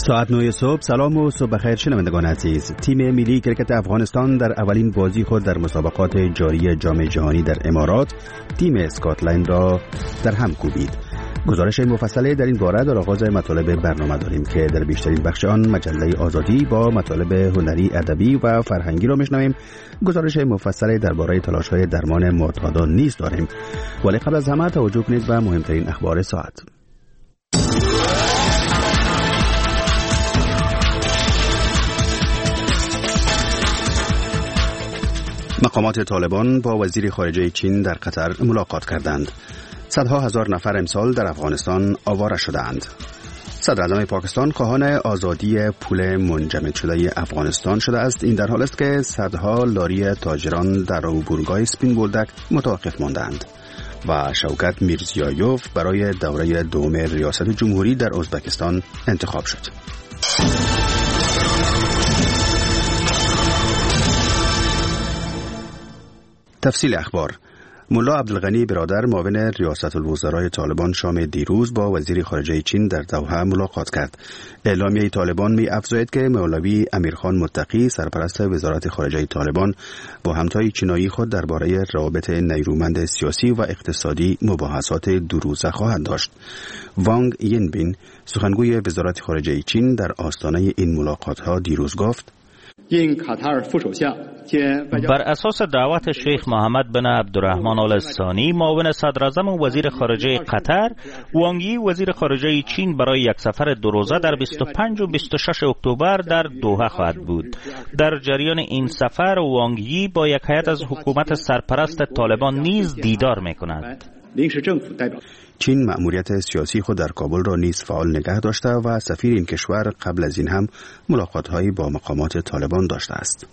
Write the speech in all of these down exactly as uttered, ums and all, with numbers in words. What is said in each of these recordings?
ساعت نه صبح. سلام و صبح بخیر شنوندگان عزیز. تیم ملی کرکت افغانستان در اولین بازی خود در مسابقات جاری جام جهانی در امارات تیم اسکاتلند را در هم کوبید. گزارش مفصلی در این باره در آغاز مطالب برنامه داریم که در بیشترین بخش آن مجله آزادی با مطالب هنری، ادبی و فرهنگی را میشنویم. گزارش مفصلی درباره تلاش‌های درمان معتادان نیز داریم. ولی قبل از همه توجه کنید به مهمترین اخبار ساعت. مقامات طالبان با وزیر خارجه چین در قطر ملاقات کردند. صدها هزار نفر امسال در افغانستان آواره شدند. صدر اعظم پاکستان خواهان آزادی پول منجمد شده افغانستان شده است. این در حال است که صدها لاری تاجران در عبورگاه سپین بولدک متوقف ماندند. و شوکت میرزیایوف برای دوره دوم ریاست جمهوری در ازبکستان انتخاب شد. تفصیل اخبار. ملا عبدالغنی برادر معاون ریاست الوزرای طالبان شام دیروز با وزیر خارجه چین در دوحه ملاقات کرد. اعلامیه طالبان می افزاید که مولوی امیرخان متقی سرپرست وزارت خارجه طالبان با همتای چینایی خود درباره روابط نیرومند سیاسی و اقتصادی مباحثات دو روزه خواهند داشت. وانگ یینبین سخنگوی وزارت خارجه چین در آستانه این ملاقات ها دیروز گفت: بر اساس دعوت شیخ محمد بن عبدالرحمن آل ثانی معاون صدر اعظم و وزیر خارجه قطر، وانگ یی وزیر خارجه چین برای یک سفر دو روزه در بیست و پنج و بیست و شش اکتبر در دوحه خواهد بود. در جریان این سفر وانگ یی با یک هیئت از حکومت سرپرست طالبان نیز دیدار می‌کند. چین مأموریت سیاسی خود در کابل را نیز فعال نگه داشته و سفیر این کشور قبل از این هم ملاقات‌هایی با مقامات طالبان داشته است.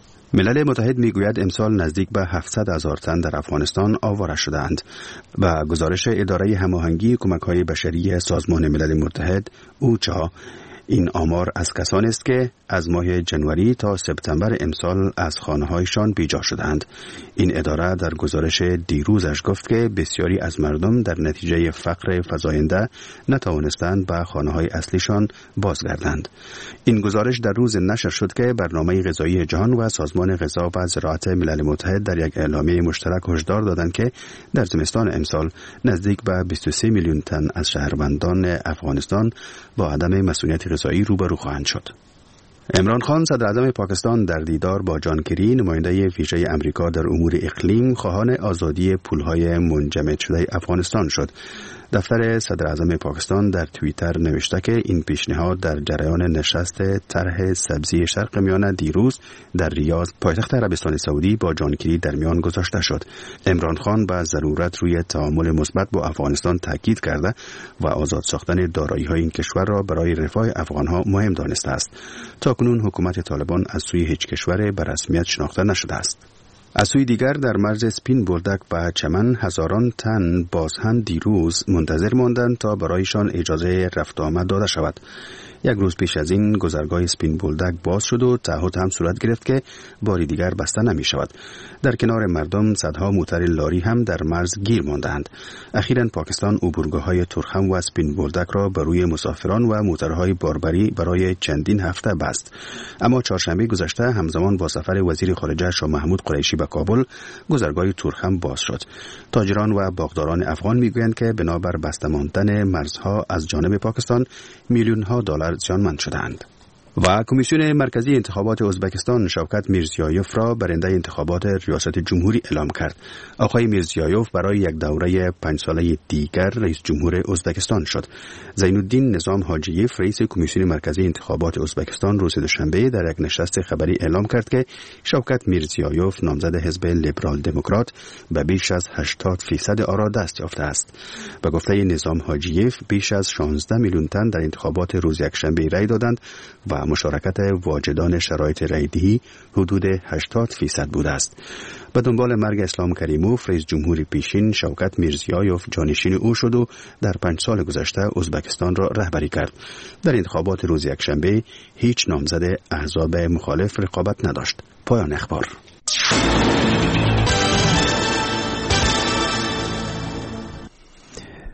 ملل متحد میگوید امسال نزدیک به هفتصد هزار تن در افغانستان آواره شدند. و گزارش اداره هماهنگی کمک‌های بشری سازمان ملل متحد اوچا، این آمار از کسانی است که از ماه جنوری تا سپتامبر امسال از خانه‌هایشان بیجا شدند. این اداره در گزارش دیروزش گفت که بسیاری از مردم در نتیجه فقر فزاینده نتوانستند به خانه‌های اصلیشان بازگردند. این گزارش در روز نشر شد که برنامه غذایی جهان و سازمان غذا و زراعت ملل متحد در یک اعلامیه مشترک هشدار دادند که در زمستان امسال نزدیک به بیست و سه میلیون تن از شهروندان افغانستان با عدم مسئولیت غذایی روبرو خواهند شد. عمران خان صدر اعظم پاکستان در دیدار با جان کری نماینده ویژه امریکا در امور اقلیم خواهان آزادی پولهای منجمد شده افغانستان شد. دفتر صدر اعظم پاکستان در توییتر نوشته که این پیشنهاد در جریان نشست طرح سبزی شرق میانه دیروز در ریاض پایتخت عربستان سعودی با جان کری در میان گذاشته شد. عمران خان به ضرورت روی تعامل مثبت با افغانستان تاکید کرده و آزاد ساختن دارایی‌های این کشور را برای رفاه افغان‌ها مهم دانسته است. تاکنون حکومت طالبان از سوی هیچ کشور به رسمیت شناخته نشده است. از سوی دیگر در مرز سپین بولدک به چمن هزاران تن باز هم دیروز منتظر ماندند تا برایشان اجازه رفت آمد داده شود. یک روز پیش از این گذرگاه سپین بولدک باز شد و تعهد هم صورت گرفت که باری دیگر بسته نمی شود. در کنار مردم صدها موتر لاری هم در مرز گیر ماندند. اخیراً پاکستان عبورگاه‌های تورخم و سپین بولدک را بر روی مسافران و موترهای باربری برای چندین هفته بست. اما چهارشنبه گذشته همزمان با سفر وزیر خارجه شاه محمود قریشی به کابل گذرگاه تورخم باز شد. تاجران و باغداران افغان میگویند که بنابر بسته ماندن مرزها از جانب پاکستان میلیون ها دلار زیانمند شدند. و کمیسیون مرکزی انتخابات ازبکستان شوکت میرزیایوف را برنده انتخابات ریاست جمهوری اعلام کرد. آقای میرزیایوف برای یک دوره پنج ساله دیگر رئیس جمهور ازبکستان شد. زین الدین نظام حاجییف رئیس کمیسیون مرکزی انتخابات ازبکستان روز دوشنبه در یک نشست خبری اعلام کرد که شوکت میرزیایوف نامزد حزب لیبرال دموکرات به بیش از هشتاد فیصد آرا دست یافته است. به گفته نظام حاجییف بیش از شانزده میلیون تن در انتخابات روز یکشنبه رای دادند و مشارکت واجدان شرایط رایدهی حدود هشتاد فیصد بوده است. به دنبال مرگ اسلام کریموف رئیس جمهور پیشین شوکت میرزیایوف جانشین او شد و در پنج سال گذشته ازبکستان را رهبری کرد. در انتخابات روز یکشنبه هیچ نامزد احزاب مخالف رقابت نداشت. پایان اخبار.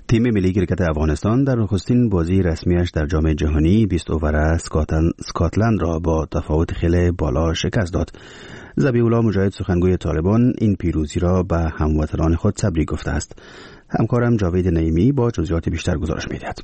تیم ملی کرکت افغانستان در نخستین بازی رسمیش در جام جهانی بیست اوور اسکاتلند را با تفاوت خیلی بالا شکست داد. ذبیح الله مجاهد سخنگوی طالبان این پیروزی را به هموطنان خود تبریک گفته است. همکارم جاوید نعیمی با جزئیات بیشتر گزارش می‌دهد.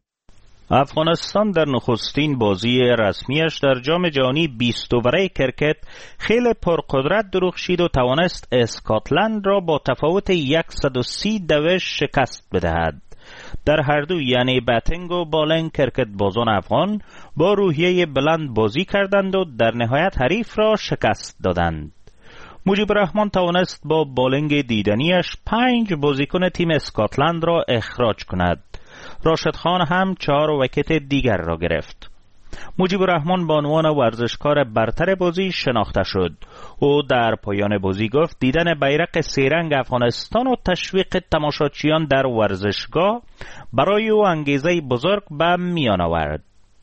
افغانستان در نخستین بازی رسمیش در جام جهانی بیست اووره کرکت خیلی پرقدرت درخشید و توانست اسکاتلند را با تفاوت صد و سی دوش شکست بدهد. در هر دو یعنی بتینگ و بالنگ کرکت بازان افغان با روحیه بلند بازی کردند و در نهایت حریف را شکست دادند. مجیب الرحمن توانست با بالنگ دیدنیش پنج بازیکن تیم اسکاتلند را اخراج کند. راشد خان هم چهار ویکت دیگر را گرفت. مجیب الرحمن به عنوان ورزشکار برتر بازی شناخته شد. او در پایان بازی گفت دیدن بیرق سه‌رنگ افغانستان و تشویق تماشاچیان در ورزشگاه برای او انگیزه بزرگ به میان آورد.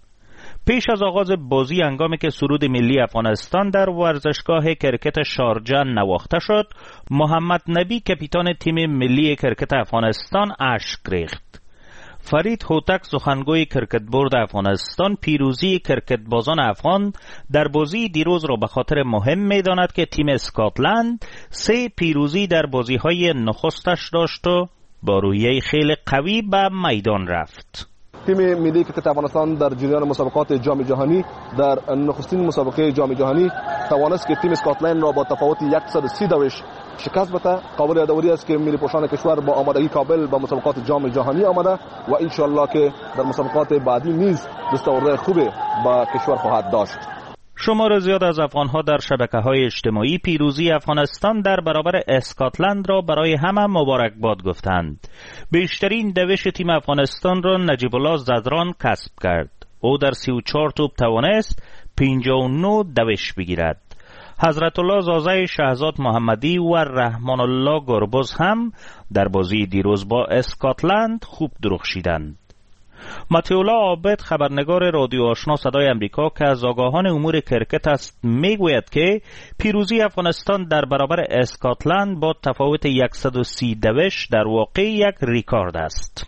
پیش از آغاز بازی هنگامی که سرود ملی افغانستان در ورزشگاه کرکت شارجه نواخته شد، محمد نبی کاپیتان تیم ملی کرکت افغانستان اشک ریخت. فرید هوتک سخنگوی کرکت بورد افغانستان پیروزی کرکت بازان افغان در بازی دیروز را به خاطر مهم می‌داند که تیم اسکاتلند سه پیروزی در بازی‌های نخستش داشت و با روحیه خیلی قوی به میدان رفت. تیم ملی کرکت افغانستان در جریان مسابقات جام جهانی در نخستین مسابقه جام جهانی توانست که تیم اسکاتلند را با تفاوت صد و سی دوش شکست بده. قابل یادآوری است که ملی پوشان کشور با آمادگی کامل به مسابقات جام جهانی آمده و ان شاء الله که در مسابقات بعدی نیز دستاورد خوبی با کشور خواهد داشت. شمار زیاد از افغانها در شبکه‌های اجتماعی پیروزی افغانستان در برابر اسکاتلند را برای همه مبارکباد گفتند. بیشترین دوش تیم افغانستان را نجیب الله زدران کسب کرد. او در سی و چهار توپ توانست پنجاه و نه دوش بگیرد. حضرت الله زازه شهزاد محمدی و رحمان الله گربز هم در بازی دیروز با اسکاتلند خوب درخشیدند. متیولا عابد خبرنگار رادیو آشنا صدای امریکا که از آگاهان امور کرکت است میگوید که پیروزی افغانستان در برابر اسکاتلند با تفاوت صد و سی دوش در واقع یک ریکارد است.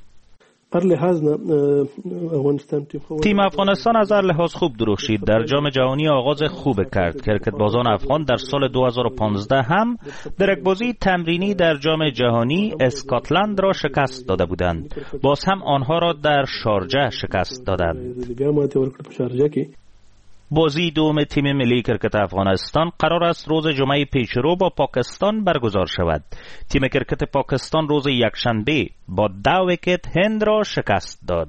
تیم افغانستان از هر لحاظ خوب درخشید. در جام جهانی آغاز خوب کرد. کرکت بازان افغان در سال دو هزار و پانزده هم در یک بازی تمرینی در جام جهانی اسکاتلند را شکست داده بودند. باز هم آنها را در شارجه شکست دادند. بازی دوم تیم ملی کرکت افغانستان قرار است روز جمعه پیشرو با پاکستان برگزار شود. تیم کرکت پاکستان روز یکشنبه با ده ویکت هند را شکست داد.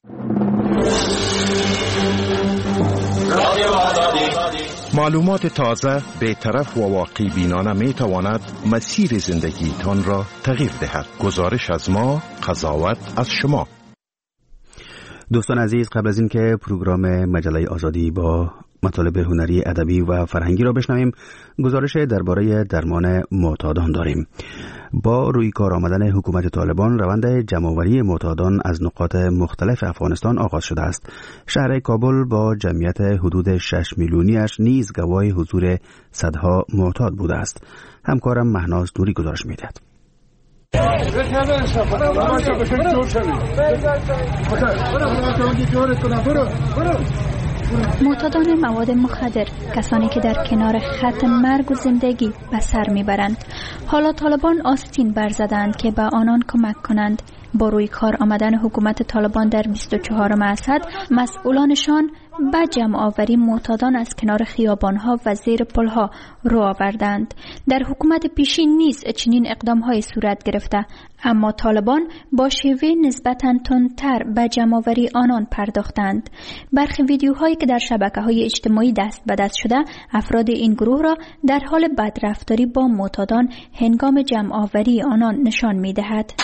معلومات تازه، بی‌طرف و واقعی بینانه می تواند مسیر زندگیتان را تغییر دهد. گزارش از ما، قضاوت از شما. دوستان عزیز، قبل از این که پروگرام مجله آزادی با مطالب هنری، ادبی و فرهنگی را بشنویم، گزارش درباره درمان معتادان داریم. با روی کار آمدن حکومت طالبان روند جمع‌آوری معتادان از نقاط مختلف افغانستان آغاز شده است. شهر کابل با جمعیت حدود شش میلیونیش نیز گواه حضور صدها معتاد بوده است. همکارم مهناز نوری گزارش می‌دهد. معتادان مواد مخدر، کسانی که در کنار خط مرگ و زندگی به سر میبرند، حالا طالبان آستین برزدند که به آنان کمک کنند. با روی کار آمدن حکومت طالبان در بیست و چهارم اسد، مسئولانشان به جمع آوری معتادان از کنار خیابانها و زیر پلها رو آوردند. در حکومت پیشین نیز چنین اقدام‌های صورت گرفته، اما طالبان با شیوه نسبتاً تندتر به جمع آوری آنان پرداختند. برخی ویدیوهایی که در شبکه‌های اجتماعی دست به دست شده، افراد این گروه را در حال بدرفتاری با معتادان هنگام جمع آوری آنان نشان می‌دهد.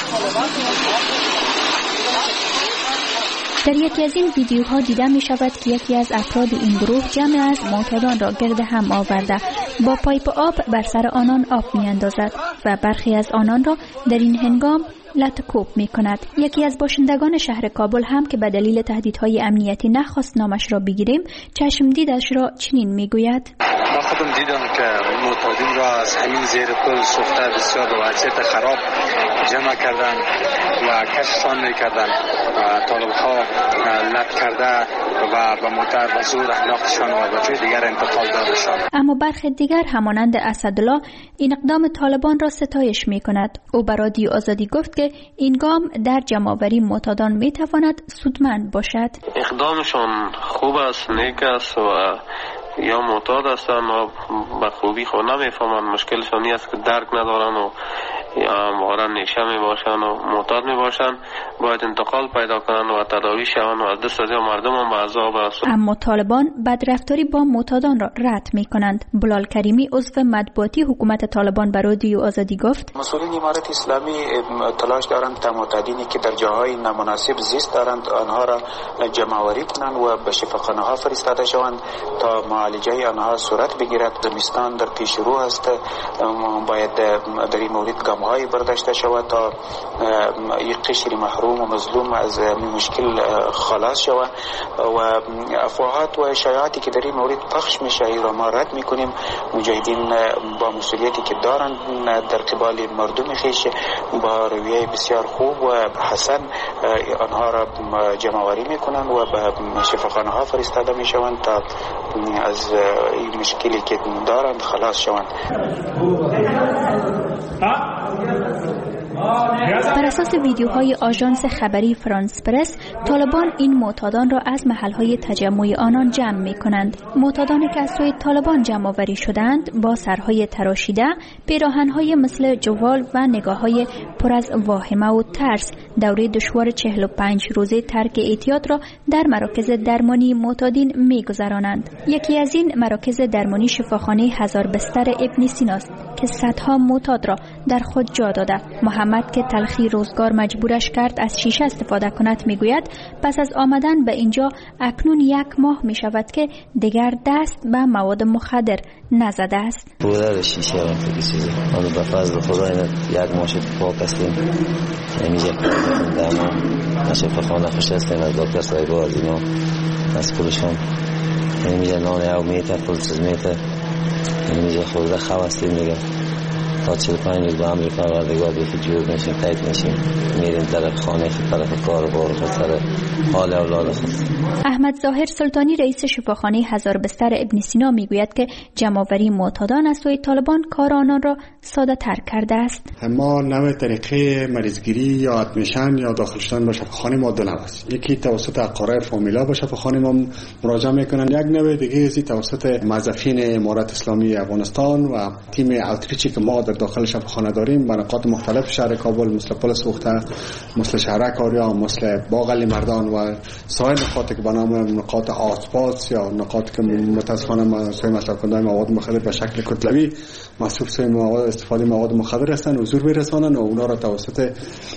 در یکی از این ویدیوها دیده می شود که یکی از افراد این گروه جمع از معتادان را گرد هم آورده با پایپ آب بر سر آنان آب می اندازد و برخی از آنان را در این هنگام لطکوب می کند. یکی از باشندگان شهر کابل هم که به دلیل تهدیدهای امنیتی نخواست نامش را بگیریم، چشم دیدش را چنین می گوید: من خودم دیدم که معتاد معادن را از همین زیر پل سوخته بسیار به وضعیت خراب جمع کردن و کشفشان میکردن. طالب ها لط کرده و به موتر و زور انداختشان و به جای دیگر انتقال دادشان. اما برخی دیگر همانند اسدالله این اقدام طالبان را ستایش می کند. او بر رادیو آزادی گفت که این گام در جمع‌آوری معتادان می تواند سودمند باشد. اقدامشان خوب است، نیک است و یا معتاد هستن و به خوبی خود نمیفهمند. مشکلشان این است که درک ندارن و یا همواره نیشه می باشن و معتاد می باشن. باید انتقال پیدا کنن و تداوی شون و از دست از مردم هم به عذاب است. اما طالبان بدرفتاری با معتادان را رد می کنند. بلال کریمی عضو مطبوعاتی حکومت طالبان بر رادیو آزادی گفت مسئولین امارت اسلامی تلاش دارند تا معتادینی که در جاهای نامناسب زیست دارند آنها را جمع‌آوری کنند و به شفاخانه ها فرستاده شوند تا معالجه آنها صورت بگیرد. زمستان در پیش رو است، باید در این مورد گام های برداشته شود تا یک قشر محروم و مظلوم از مشکل خلاص شود و افواهات و شایعاتی که در این مورد پخش میشه را ما رد میکنیم. مجاهدین با مسئولیتی که دارند در قبال مردم خویش با رویه بسیار خوب و حسن آنها را جمع‌آوری میکنند و به شفاخانه ها فرستاده میشوند تا از این مشکلی که دارند خلاص شوند. بر اساس ویدیوهای آژانس خبری فرانس پرس، طالبان این معتادان را از محلهای تجمع آنان جمع می کنند. معتادانی که از سوی طالبان جمع آوری شدند با سرهای تراشیده، پیراهنهای مثل جوال و نگاههای پر از واهمه و ترس دوره دشوار چهل و پنج روزه ترک اعتیاد را در مراکز درمانی معتادین می گذرانند. یکی از این مراکز درمانی شفاخانه هزار بستر ابن سینا است که صدها معتاد را در خود جا داده. محمد که تلخی روزگار مجبورش کرد از شیشه استفاده کند میگوید پس از آمدن به اینجا اکنون یک ماه می شود که دیگر دست به مواد مخدر نزده است. بودر شیشه وقتی که چیزه حالا به فضل خدا این یک ماه شد پاک هستیم، نمیجه کردیم در ما شفاخانه خوش هستیم از دکتر صاحبا از اینا از کلشان نمیجه نان او میته پلسز میته نمیجه خورده خواه هستیم دیگه تا چهل و پنج روز به امریکا وردگاه بیخی جور میشیم قید میشیم میریم طرف خانه خود طرف کار بار خود طرف حال اولاد خود. احمد ظاهر سلطانی رئیس شفاخانه هزار بستر ابن سینا میگوید که جمع‌آوری معتادان از سوی طالبان کار آنان را ساده تر کرده است. ما نوع طریقه مریضگیری یا ادمیشن یا داخل شدن به شفاخانه ما دو نوع است. یکی توسط اقارب فامیلا به شفاخانه ما مراجعه میکنن، یک نوع دیگه از توسط موظفین امارت اسلامی افغانستان و تیم اوتریچی که ما در داخل شفاخانه داریم به نقاط مختلف شهر کابل مثل پل سوخته، مثل شهرک آریا، مثل باغ علی مردان و سایر نقاطی که به نام نقاط آسپاس یا نقاطی که متاسفانه مسئول مصرف کننده مواد مخدر به شکل کتلوی مصروف سوی مواد استفاده مواد مخدر هستند حضور برسانن و اونا را توسط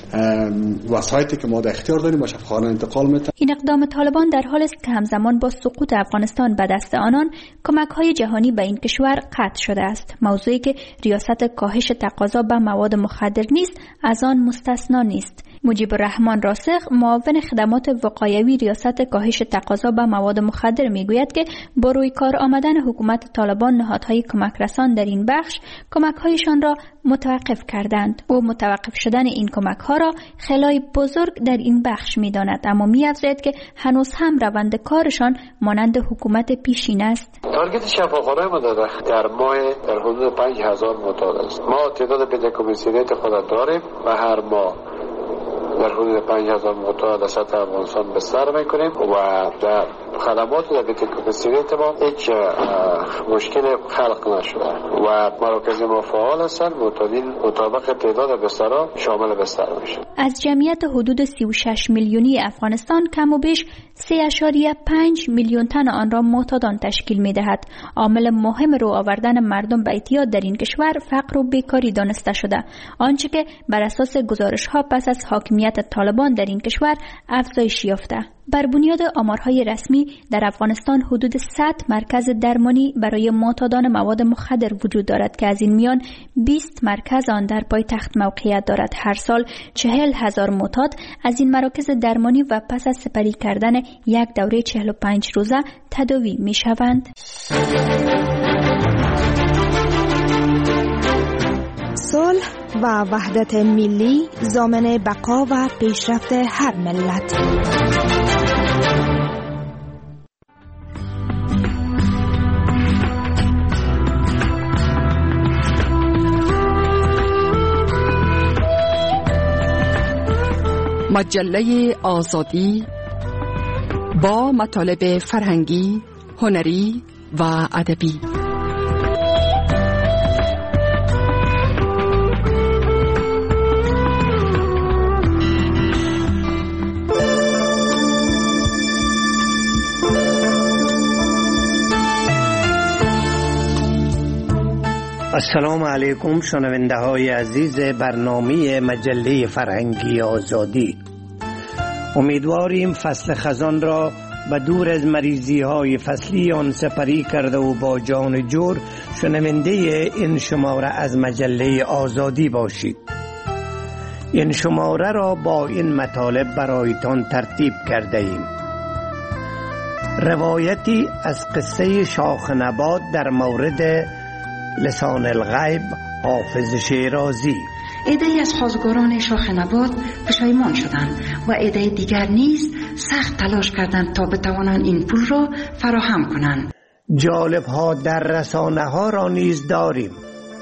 وسایلی که ما در اختیار داریم با شفاخانه انتقال میدن. این اقدام طالبان در حالی است که همزمان با سقوط افغانستان به دست آنان کمک‌های جهانی به این کشور قطع شده است، موضوعی که ریاست کاهش تقاضا به مواد مخدر نیست از آن مستثنا نیست. مجیب الرحمن راسخ معاون خدمات وقایوی ریاست کاهش تقاضا به مواد مخدر میگوید که با روی کار آمدن حکومت طالبان نهادهای کمک رسان در این بخش کمک‌هایشان را متوقف کردند. او متوقف شدن این کمک‌ها را خلای بزرگ در این بخش می‌داند، اما می‌افزاید که هنوز هم روند کارشان مانند حکومت پیشین است. تارگت شفاخانه ما در ماه در حدود پنج هزار معتاد است. ما تعداد بدهکمیسیونیت خود داریم و هر ماه در حدود پنج هزار معتاد از سطح افغانستان بستر میکنیم و در خدمات در بدهکمیسیونیت ما هیچ مشکل خلق نشده و مراکز ما فعال هستند. معتادین مطابق تعداد بسترها شامل بستر میشن. از جمعیت حدود سی و شش میلیونی افغانستان کم و بیش سه اشاریه پنج میلیون تن آن را معتادان تشکیل میدهد. عامل مهم رو آوردن مردم به اعتیاد در این کشور فقر و بیکاری دانسته شده، آنچه که بر اساس گزارش ها پس از حاکمیت طالبان در این کشور افزایش یافته. بر بنیاد آمارهای رسمی در افغانستان حدود صد مرکز درمانی برای معتادان مواد مخدر وجود دارد که از این میان بیست مرکز آن در پایتخت موقعیت دارد. هر سال چهل هزار معتاد از این مراکز درمانی و پس از سپری کردن یک دوره چهل و پنج روزه تداوی می شوند. صلح و وحدت ملی ضامن بقا و پیشرفت هر ملت. مجله آزادی با مطالب فرهنگی، هنری و ادبی. السلام علیکم شنونده های عزیز برنامه مجله فرهنگی آزادی. امیدواریم فصل خزان را به دور از مریضی های فصلی آن سپری کرده و با جان جور شنونده این شماره از مجله آزادی باشید. این شماره را با این مطالب برایتان ترتیب کرده ایم. روایتی از قصه شاخ نبات در مورد لسان الغیب حافظ شیرازی. عده‌ای از خواستگاران شاخ نبات پشیمان شدند و عده دیگر نیز سخت تلاش کردند تا بتوانند این پول را فراهم کنند. جالب ها در رسانه ها را نیز داریم.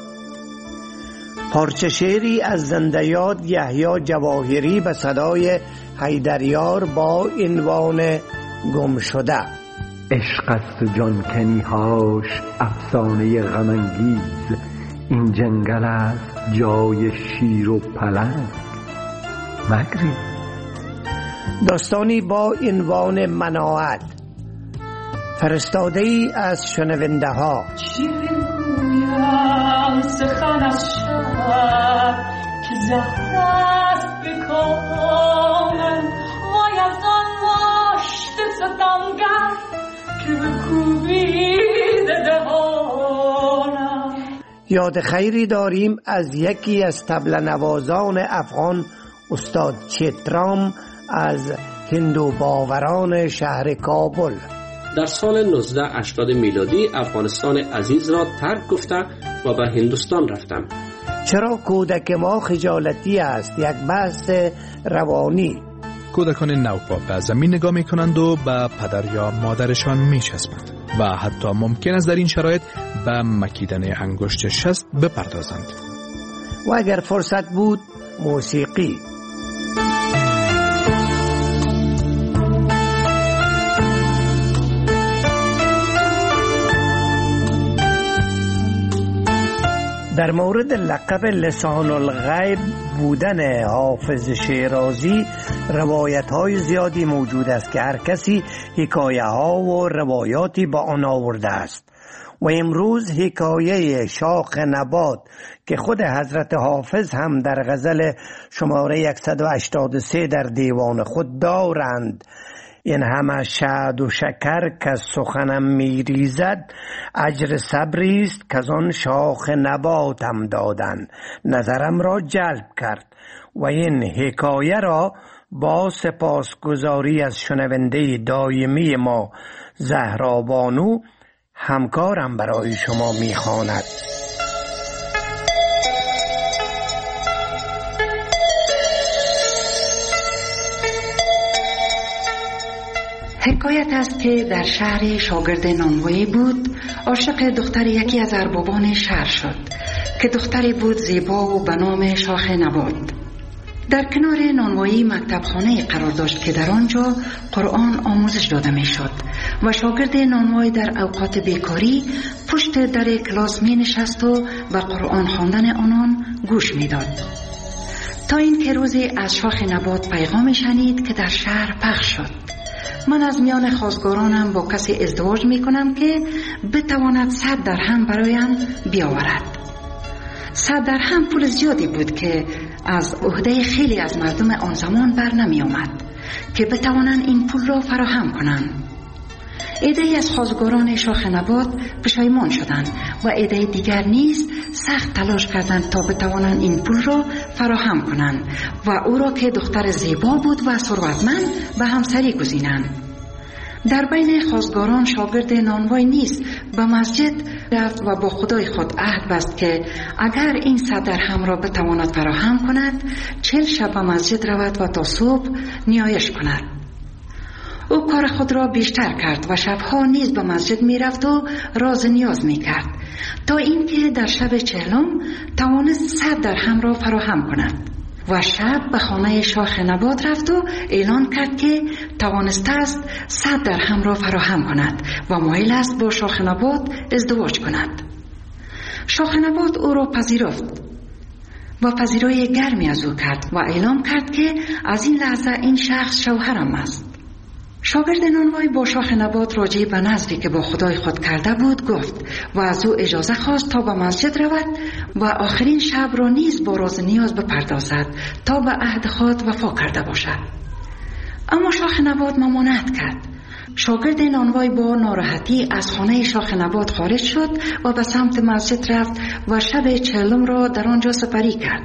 پارچه شعری از زنده یاد یحیی جواهری به صدای حیدریار با عنوان گم شده. عشق است و جانکنی هاش افسانه غم انگیز، این جنگل است جای شیر و پلنگ مگری. داستانی با عنوان مناعت، فرستاده ای از شنونده ها. شیرین گویم سخن از شب که زهر است بکامن، وای از آن ماشت ستمگر که بکوبیده دهانم. یاد خیری داریم از یکی از طبل نوازان افغان، استاد چترام از هندو باوران شهر کابل. در سال نوزده هشتاد میلادی افغانستان عزیز را ترک گفته و به هندوستان رفتم. چرا کودک ما خجالتی است؟ یک بحث روانی. کودکان نوپا به زمین نگاه می کنند و به پدر یا مادرشان می چسبند و حتی ممکن است در این شرایط به مکیدن انگشت شست بپردازند. و اگر فرصت بود موسیقی. در مورد لقب لسان الغیب بودن حافظ شیرازی روایت های زیادی موجود است که هر کسی حکایه ها و روایاتی با آن آورده است و امروز حکایه شاخ نبات که خود حضرت حافظ هم در غزل شماره صد و هشتاد و سه در دیوان خود دارند. این همه شهد و شکر که سخنم میریزد، اجر صبری است که از آن شاخ نباتم دادن، نظرم را جلب کرد. و این حکایه را با سپاسگزاری از شنونده دائمی ما زهرا بانو همکارم برای شما میخواند. حکایت است که در شهر شاگرد نانوایی بود، عاشق دختر یکی از اربابان شهر شد که دختری بود زیبا و به نام شاخ نبات. در کنار نانوایی مکتبخانه قرار داشت که در آنجا قرآن آموزش داده می شد و شاگرد نانوایی در اوقات بیکاری پشت در کلاس می نشست و به قرآن خواندن آنان گوش می داد. تا این که روزی از شاخ نبات پیغام شنید که در شهر پخش شد: من از میان خواستگارانم با کسی ازدواج می کنم که بتواند صد درهم برایم بیاورد. صد درهم پول زیادی بود که از عهده خیلی از مردم آن زمان بر نمی آمد که بتوانند این پول را فراهم کنند. عده‌ای از خواستگاران شاخ نبات پشیمان شدند و عده دیگر نیز سخت تلاش کردند تا بتوانند این پول را فراهم کنند و او را که دختر زیبا بود و ثروتمند به همسری گزینند. در بین خواستگاران شاگرد نانوایی نیز به مسجد رفت و با خدای خود عهد بست که اگر این صد درهم را بتواند فراهم کند چهل شب به مسجد رود و تا صبح نیایش کند. او کار خود را بیشتر کرد و شبها نیز به مسجد می رفت و راز نیاز می کرد تا اینکه در شب چهلم توانست صد درهم را فراهم کند و شب به خانه شاخ نبات رفت و اعلان کرد که توانسته است صد درهم را فراهم کند و مایل است با شاخ نبات ازدواج کند. شاخ نبات او را پذیرفت و پذیرای گرمی از او کرد و اعلام کرد که از این لحظه این شخص شوهرم است. شاگرد نانوای با شاخ نبات راجع به نظری که با خدای خود کرده بود گفت و از او اجازه خواست تا به مسجد رود و آخرین شب را نیز با راز نیاز بپردازد تا به عهد خود وفا کرده باشد. اما شاخ نبات ممانعت کرد. شاگرد نانوای با ناراحتی از خانه شاخ نبات خارج شد و به سمت مسجد رفت و شب چهلم را در آنجا سپری کرد.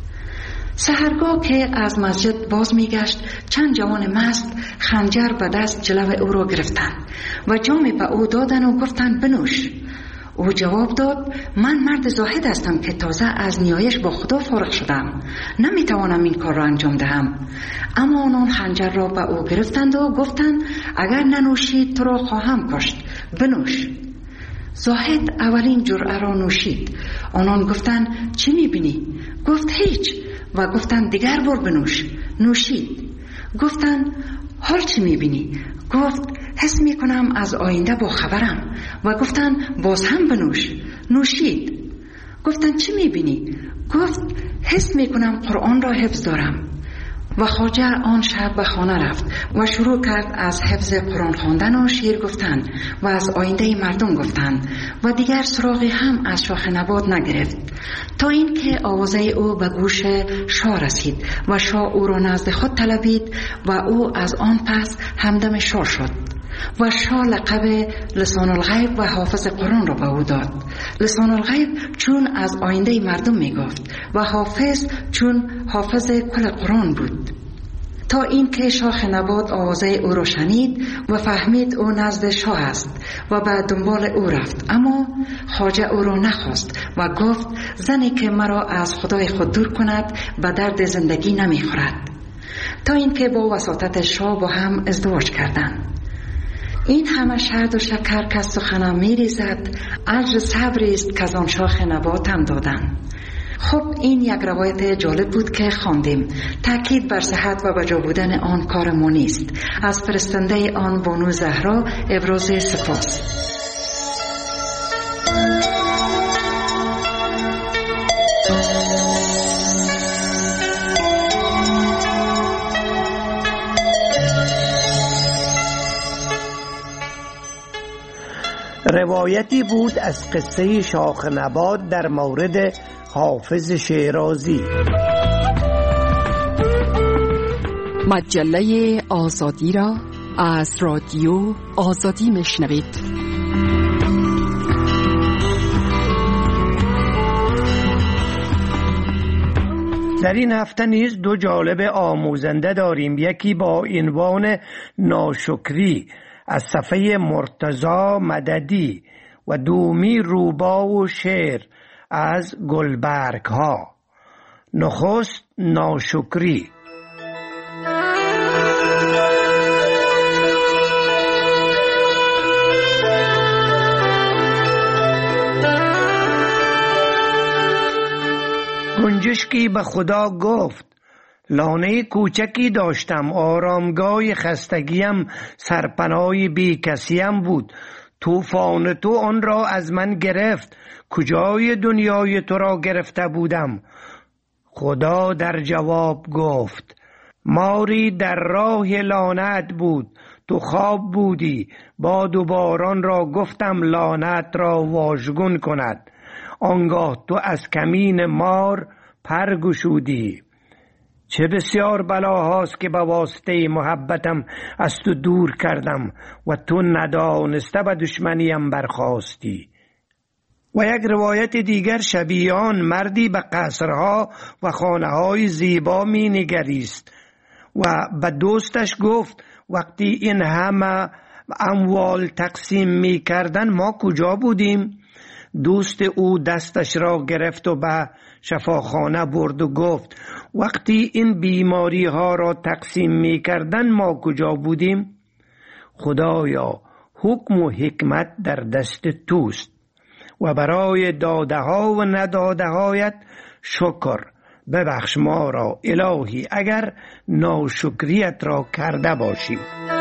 سحرگاه که از مسجد باز می گشت چند جوان مست خنجر به دست جلو او را گرفتند و جامی به او دادن و گفتند بنوش. او جواب داد من مرد زاهد هستم که تازه از نیایش با خدا فارغ شدم، نمی توانم این کار را انجام دهم. اما آنان خنجر را به او گرفتند و گفتند اگر ننوشید تو را خواهم کشت، بنوش. زاهد اولین جرعه را نوشید. آنان گفتند چی می بینی؟ گفت هیچ. و گفتند دیگر بار بنوش. نوشید. گفتند حال چی میبینی؟ گفت حس میکنم از آینده با خبرم. و گفتند باز هم بنوش. نوشید. گفتند چی میبینی؟ گفت حس میکنم قرآن را حفظ دارم. و خواجه آن شب به خانه رفت و شروع کرد از حفظ قرآن خواندن و شعر گفتن و از آینده مردم گفتن و دیگر سراغی هم از شاخ نبات نگرفت تا اینکه آوازه او به گوش شاه رسید و شاه او را نزد خود طلبید و او از آن پس همدم شاه شد و شاه لقب لسان الغیب و حافظ قرآن را به او داد. لسان الغیب چون از آینده مردم می گفت و حافظ چون حافظ کل قرآن بود. تا این که شاخ نبات آوازه او را شنید و فهمید او نزد شاه است و به دنبال او رفت، اما خواجه او را نخواست و گفت زنی که مرا از خدای خود دور کند به درد زندگی نمی خورد. تا این که با وساطت شاه با هم ازدواج کردند. این همه شهد و شکر که سخنم می ریزد اجر صبری است که از آن شاخ نبات هم دادن. خب این یک روایت جالب بود که خواندیم. تاکید بر صحت و بجا بودن آن کار ما نیست. از فرستنده آن بانو زهرا ابراز سپاس. روایتی بود از قصه شاخ نبات در مورد حافظ شیرازی. مجله آزادی را از رادیو آزادی میشنوید. در این هفته نیز دو جالب آموزنده داریم. یکی با عنوان ناشکری از صفحه مرتضی مددی و دومی روبا و شعر از گلبرگ ها. نخست ناشکری. گنجشکی به خدا گفت لانه کوچکی داشتم، آرامگاه خستگیم سرپناه بی کسیم بود. طوفان تو آن را از من گرفت، کجای دنیای تو را گرفته بودم؟ خدا در جواب گفت ماری در راه لعنت بود، تو خواب بودی، باد و باران را گفتم لعنت را واژگون کند، آنگاه تو از کمین مار پر گشودی. چه بسیار بلاهاست که به واسطه محبتم از تو دور کردم و تو ندانسته به دشمنیم برخاستی. و یک روایت دیگر شبیان مردی به قصرها و خانه‌های زیبا می نگریست و به دوستش گفت وقتی این همه اموال تقسیم می کردن ما کجا بودیم؟ دوست او دستش را گرفت و به شفاخانه برد و گفت وقتی این بیماری ها را تقسیم می کردن ما کجا بودیم؟ خدایا حکم و حکمت در دست توست و برای داده ها و نداده هایت شکر. ببخش ما را الهی اگر ناشکریت را کرده باشیم.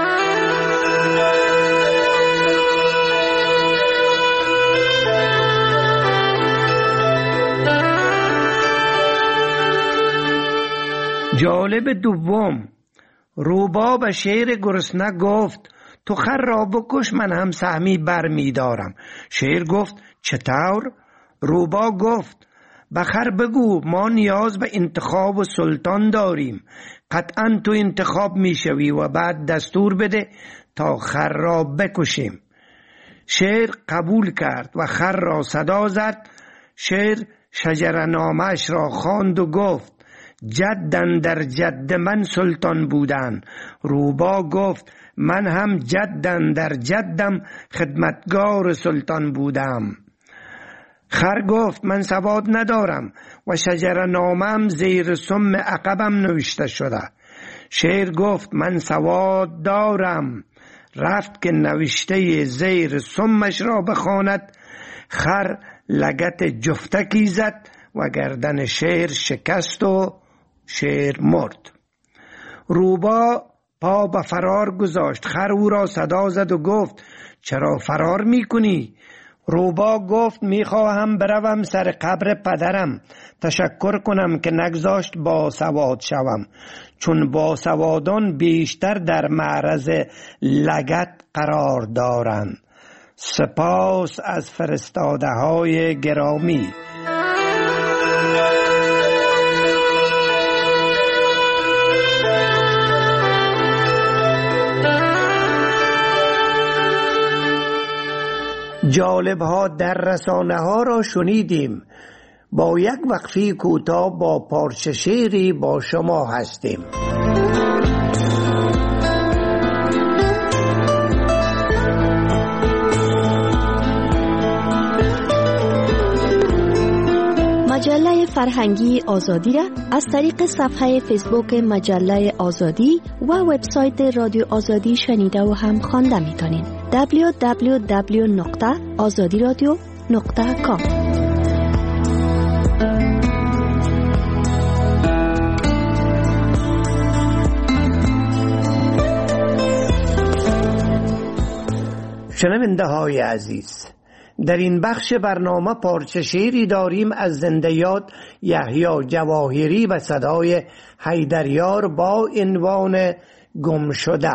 جالب دوم، روبا به شیر گرسنه گفت تو خر را بکش من هم سهمی بر می دارم. شیر گفت چطور؟ روبا گفت به خر بگو ما نیاز به انتخاب و سلطان داریم، قطعا تو انتخاب می شوی و بعد دستور بده تا خر را بکشیم. شیر قبول کرد و خر را صدا زد. شیر شجره نامش را خواند و گفت جدن در جد من سلطان بودن. روبا گفت من هم جدن در جدم خدمتگار سلطان بودم. خر گفت من سواد ندارم و شجره نامم زیر سم عقبم نوشته شده. شیر گفت من سواد دارم. رفت که نوشته زیر سمش را بخواند. خر لگت جفتکی زد و گردن شیر شکست و شیر مرد. روبا پا به فرار گذاشت. خر او را صدا زد و گفت چرا فرار می کنی؟ روبا گفت می خواهم بروم سر قبر پدرم تشکر کنم که نگذاشت با سواد شوم، چون با سوادان بیشتر در معرض لگت قرار دارند. سپاس از فرستاده های گرامی. جالب ها در رسانه ها را شنیدیم. با یک وقفه کوتاه با پارچه شعری با شما هستیم. مجله فرهنگی آزادی را از طریق صفحه فیسبوک مجله آزادی و وبسایت رادیو آزادی شنیده و هم خوانده می‌تونید. دبلیو دبلیو دبلیو نقطه آزادی رادیو نقطه کام. شنونده های عزیز، در این بخش برنامه پارچه شعری داریم از زنده یاد یحیی جواهری و صدای حیدریار با عنوان گم شده.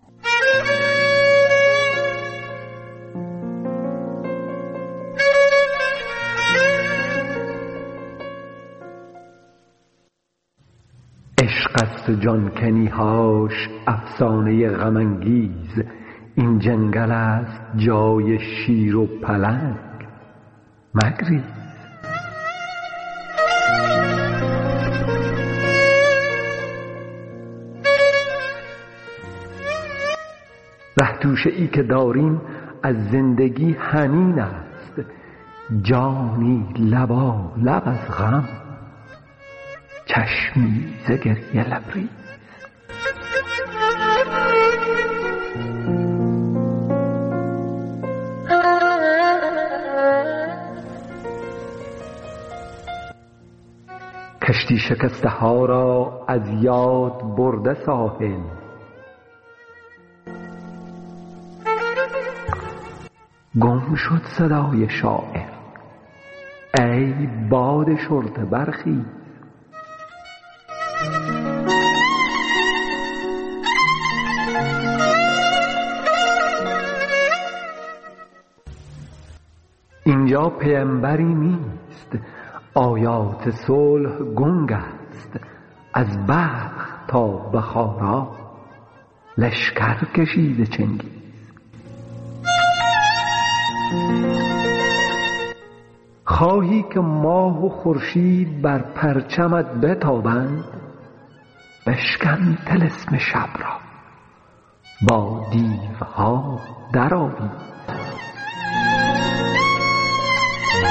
عشق است و جانکنی‌هاش افسانه غم انگیز، این جنگل است جای شیر و پلنگ مگریز. ره توشه ای که داریم از زندگی حنین است، جانی لبا لب از غم، چشمی ز گریه لبریز. کشتی شکسته ها را از یاد برده ساحل، گم شد صدای شاعر، ای باد شرطه برخیز. اینجا پیامبری نیست، آیات صلح گنگ است، از بلخ تا بخارا لشکر کشیده چنگیز. خواهی که ماه و خورشید بر پرچمت بتابند، بشکن طلسم شب را با دیوها درآویز.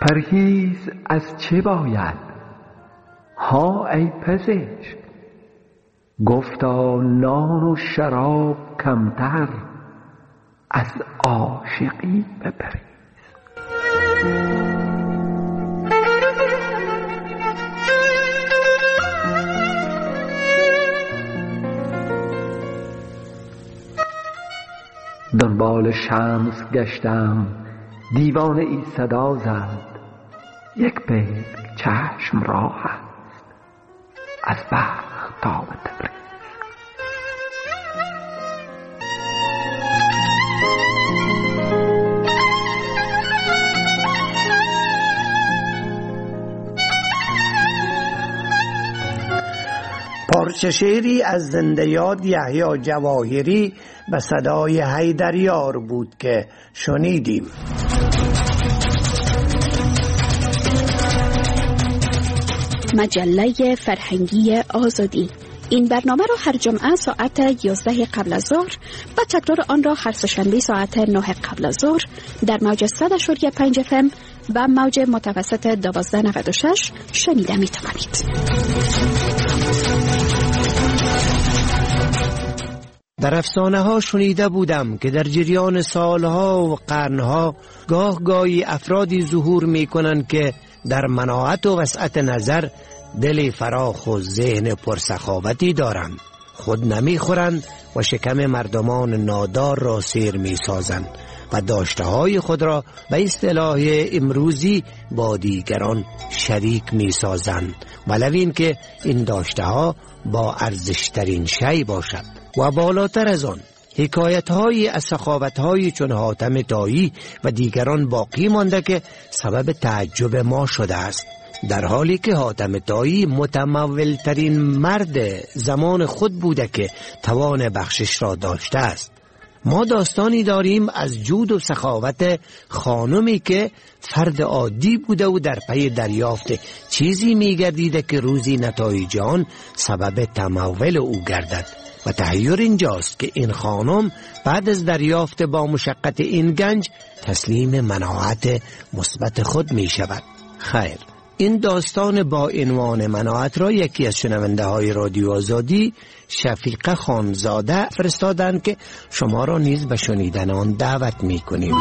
پرهیز از چه باید؟ ها ای پزشک. گفتا نان و شراب کمتر، از عاشقی بپرهیز. دنبال شمس گشتم، دیوانه ای صدا زد، یک بیت چشم راه است از بخت تا به تبریز. پارچه شعری از زنده یاد یحیی جواهری به صدای حیدریار بود که شنیدیم. مجله فرهنگی آزادی. این برنامه را هر جمعه ساعت یازده قبل از ظهر و تکرار آن را هر سه‌شنبه ساعت نه قبل از ظهر در موج صد و پنج اف ام و موج متوسط دوازده نود و شش شنیده می توانید. در افسانه ها شنیده بودم که در جریان سالها و قرنها گاه گاهی افرادی ظهور می کنند که در مناعت و وسعت نظر دل فراخ و ذهن پرسخاوتی دارند. خود نمی خورند و شکم مردمان نادار را سیر می سازند و داشته های خود را به اصطلاح امروزی با دیگران شریک می سازند، ولو این که این داشته ها با ارزشترین شی باشد. و بالاتر از آن حکایت های از سخاوت های چون حاتم طایی و دیگران باقی مانده که سبب تعجب ما شده است، در حالی که حاتم طایی متمول ترین مرد زمان خود بوده که توان بخشش را داشته است. ما داستانی داریم از جود و سخاوت خانمی که فرد عادی بوده و در پی دریافت چیزی میگردیده که روزی نتایج آن سبب تمول او گردد. و تحیر اینجاست که این خانم بعد از دریافت با مشقت این گنج تسلیم مناعت مثبت خود می شود. خیر، این داستان با عنوان مناعت را یکی از شنونده های رادیو آزادی، شفیقه خانزاده فرستادند که شما را نیز به شنیدن آن دعوت می کنیم.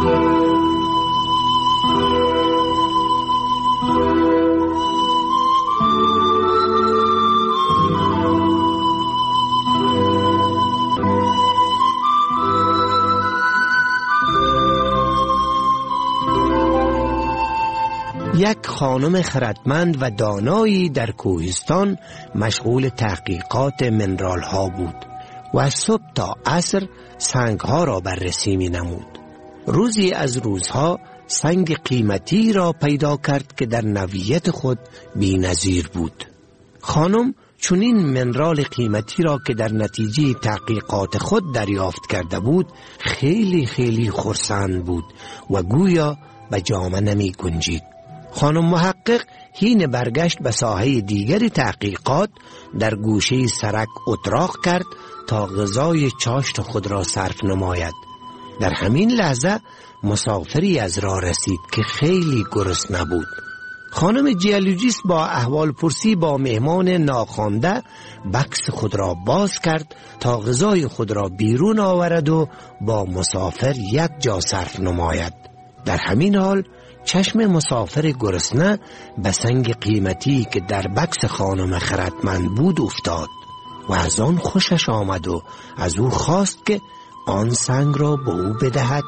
یک خانم خردمند و دانایی در کوهستان مشغول تحقیقات منرال ها بود و از صبح تا عصر سنگ ها را بررسی می نمود. روزی از روزها سنگ قیمتی را پیدا کرد که در نوعیت خود بی نظیر بود. خانم چنین منرال قیمتی را که در نتیجه تحقیقات خود دریافت کرده بود خیلی خیلی خرسند بود و گویا به جامه نمی گنجید. خانم محقق حین برگشت به ساحه دیگر تحقیقات در گوشه سرک اتراق کرد تا غذای چاشت خود را صرف نماید. در همین لحظه مسافری از راه رسید که خیلی گرسنه بود. خانم جیولوژیست با احوال پرسی با مهمان ناخوانده بکس خود را باز کرد تا غذای خود را بیرون آورد و با مسافر یک جا صرف نماید. در همین حال چشم مسافر گرسنه به سنگ قیمتی که در بکس خانم خردمند بود افتاد و از آن خوشش آمد و از او خواست که آن سنگ را به او بدهد.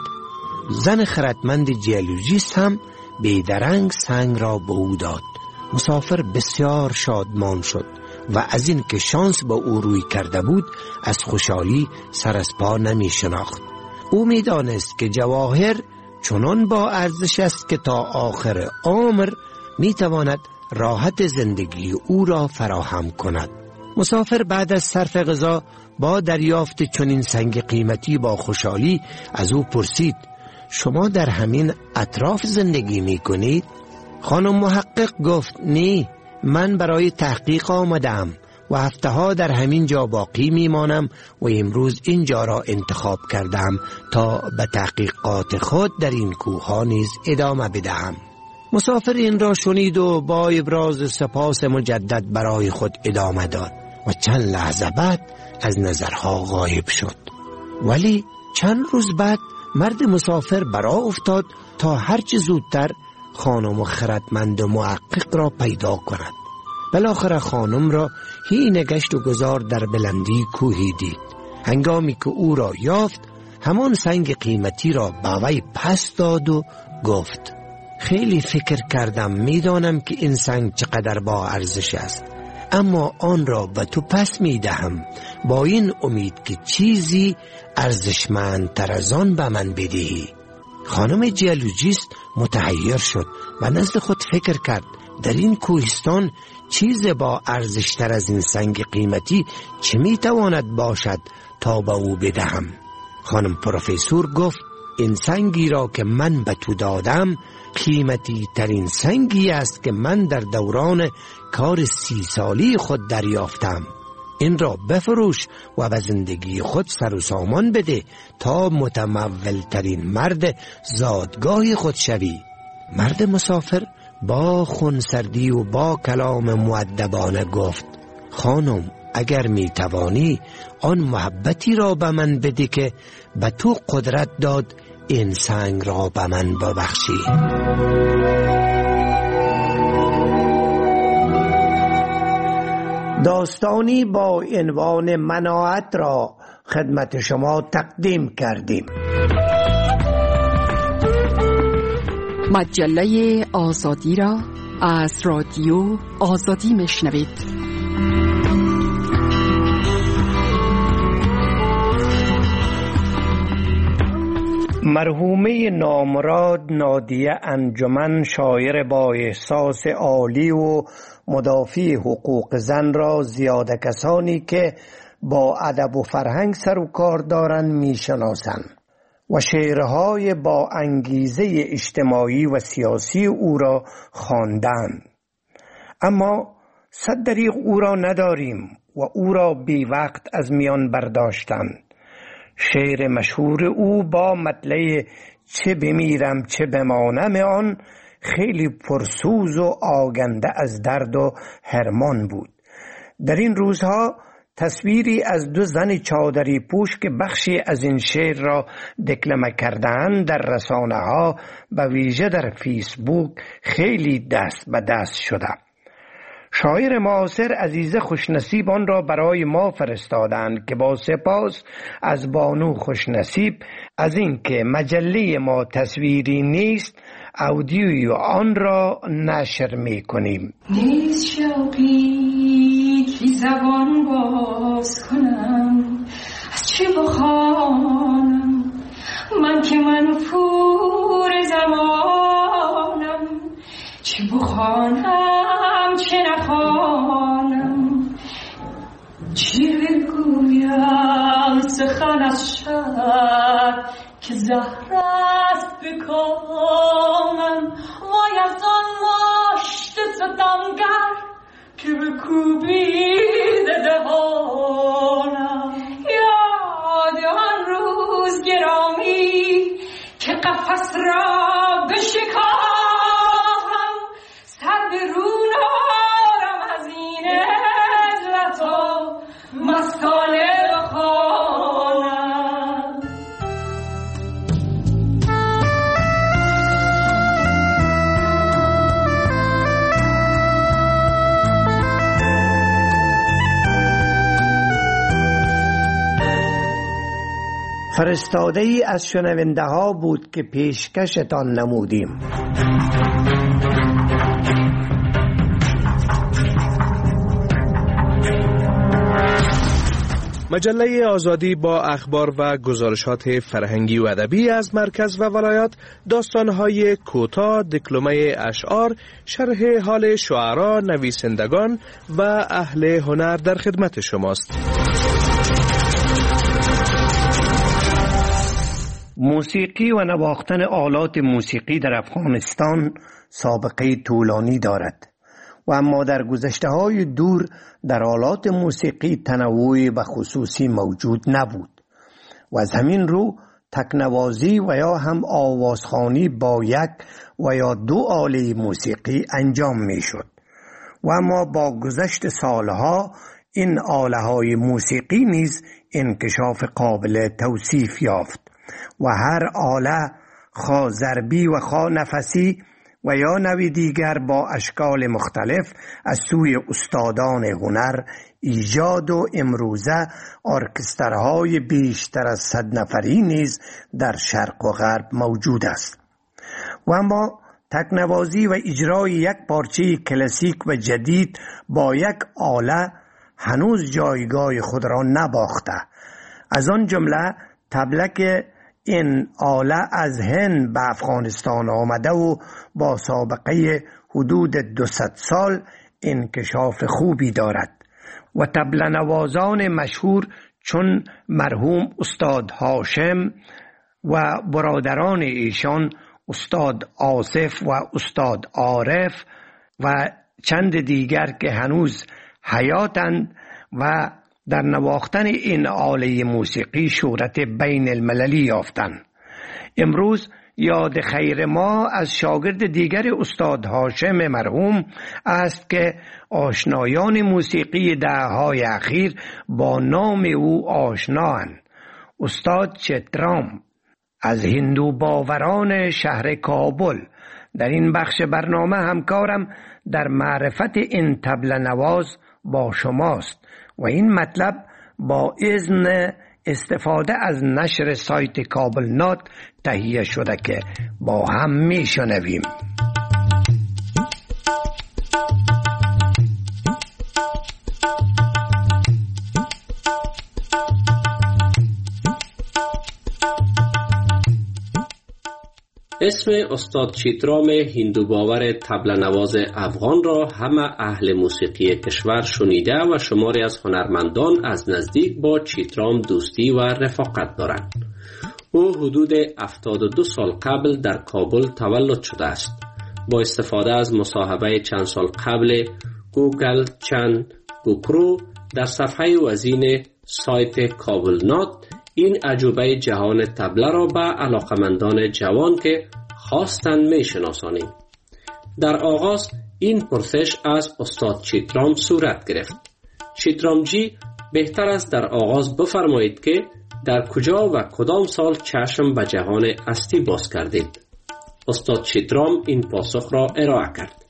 زن خردمند جیولوژیست هم بیدرنگ سنگ را به او داد. مسافر بسیار شادمان شد و از این که شانس به او روی کرده بود از خوشحالی سر از پا نمی شناخت. او می دانست که جواهر چنان با ارزش است که تا آخر عمر می تواند راحت زندگی او را فراهم کند. مسافر بعد از صرف غذا با دریافت چنین سنگ قیمتی با خوشحالی از او پرسید: شما در همین اطراف زندگی می کنید؟ خانم محقق گفت: نه، من برای تحقیق آمدم و هفته ها در همین جا باقی می مانم و امروز اینجا را انتخاب کردم تا به تحقیقات خود در این کوه ها نیز ادامه بدهم. مسافر این را شنید و با ابراز سپاس مجدد برای خود ادامه داد و چند لحظه بعد از نظرها غایب شد. ولی چند روز بعد مرد مسافر برا افتاد تا هرچه زودتر خانم خردمند و محقق را پیدا کند. بالاخره خانم را حین گشت و گذار در بلندی کوهی دید. هنگامی که او را یافت همان سنگ قیمتی را به وی پس داد و گفت خیلی فکر کردم، میدانم که این سنگ چقدر با ارزش است، اما آن را به تو پس میدهم با این امید که چیزی ارزشمندتر از آن به من بدهی. خانم جیولوژیست متحیر شد و نزد خود فکر کرد در این کوهستان چیز با ارزشتر از این سنگ قیمتی چه میتواند باشد تا به او بدهم. خانم پروفسور گفت این سنگی را که من به تو دادم قیمتی ترین سنگی است که من در دوران کار سی سالی خود دریافتم. این را بفروش و به زندگی خود سر و سامان بده تا متمول ترین مرد زادگاه خود شوی. مرد مسافر با خونسردی و با کلام مؤدبانه گفت خانم اگر می توانی آن محبتی را به من بده که به تو قدرت داد این سنگ را به من ببخشی. داستانی با عنوان مناعت را خدمت شما تقدیم کردیم. مجله آزادی را از رادیو آزادی میشنوید. مرحومه نامراد نادیه انجمن، شاعر با احساس عالی و مدافع حقوق زن را زیاده کسانی که با ادب و فرهنگ سر و کار دارند میشناسند و شعرهای با انگیزه اجتماعی و سیاسی او را خواندند. اما صد دریغ او را نداریم و او را بی وقت از میان برداشتند. شعر مشهور او با مطلع چه بمیرم چه بمانم آن خیلی پرسوز و آگنده از درد و حرمان بود. در این روزها تصویری از دو زن چادری پوش که بخشی از این شعر را دکلمه کردند در رسانه ها به ویژه در فیسبوک خیلی دست به دست شده. شاعر معاصر عزیزه خوشنصیب آن را برای ما فرستادند که با سپاس از بانو خوشنصیب از این که مجله ما تصویری نیست اودیوی آن را نشر می کنیم. نیست شوقی که زبان باز کنم از چه بخوانم من که منفور زمانم، چه بخوانم چه نخوانم، چه بگویم سخن از شب که زهر است به کامم. وای از آن مشت ستمگر که بکوبیده دهانم. یاد آن روز گرامی که قفس را بشکافم، سر به رو نارم از این عزلتا مستانه بخوانم. فرستاده ای از شنونده ها بود که پیشکشتان نمودیم. مجله آزادی با اخبار و گزارشات فرهنگی و ادبی از مرکز و ولایات، داستان‌های کوتاه، دکلمه اشعار، شرح حال شعرا، نویسندگان و اهل هنر در خدمت شماست. موسیقی و نواختن آلات موسیقی در افغانستان سابقه طولانی دارد و اما در گذشته‌های دور در آلات موسیقی تنوعی و خصوصی موجود نبود و از همین رو تکنوازی و یا هم آوازخوانی با یک و یا دو آله موسیقی انجام می شد و اما با گذشت سالها این آله های موسیقی نیز انکشاف قابل توصیف یافت و هر آله خواه ضربی و خواه نفسی و یا نوع دیگر با اشکال مختلف از سوی استادان هنر ایجاد و امروزه ارکسترهای بیشتر از صد نفری نیز در شرق و غرب موجود است. و اما تکنوازی و اجرای یک پارچه کلاسیک و جدید با یک آله هنوز جایگاه خود را نباخته. از آن جمله تبلک این آله از هند به افغانستان آمده و با سابقه حدود دویست سال انکشاف خوبی دارد و طبل نوازان مشهور چون مرحوم استاد هاشم و برادران ایشان استاد آصف و استاد عارف و چند دیگر که هنوز حیاتند و در نواختن این آله موسیقی شهرت بین المللی یافتند. امروز یاد خیر ما از شاگرد دیگر استاد هاشم مرحوم است که آشنایان موسیقی دهه‌های اخیر با نام او آشنااند. استاد چترام از هندو باوران شهر کابل. در این بخش برنامه همکارم در معرفت این طبل نواز با شماست و این مطلب با اذن استفاده از نشر سایت کابل نات تهیه شده که با هم می شنویم. اسم استاد چیترام هندو باور طبل نواز افغان را همه اهل موسیقی کشور شنیده و شماری از هنرمندان از نزدیک با چیترام دوستی و رفاقت دارند. او حدود هفتاد و دو سال قبل در کابل تولد شده است. با استفاده از مصاحبه چند سال قبل گوگل چند گوکرو در صفحه وزین سایت کابل نات این عجوبه جهان طبله را به علاقمندان جوان که خواستند می شناسانیم. در آغاز این پرسش از استاد چیترام صورت گرفت. چیترام جی بهتر است در آغاز بفرمایید که در کجا و کدام سال چشم به جهان هستی باز کردید؟ استاد چیترام این پاسخ را ارائه کرد.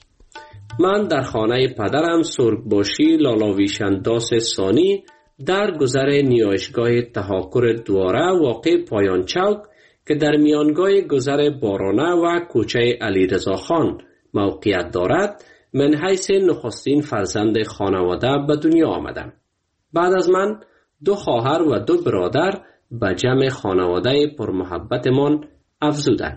من در خانه پدرم سرگباشی لالاویشنداس ثانی در گذر نیایشگاه تهاکر دواره واقع پایان چوک که در میانگاه گذر بارانه و کوچه علیرضا خان موقعیت دارد من حیث نخستین فرزند خانواده به دنیا آمدم. بعد از من دو خواهر و دو برادر به جمع خانواده پرمحبتمان افزودند.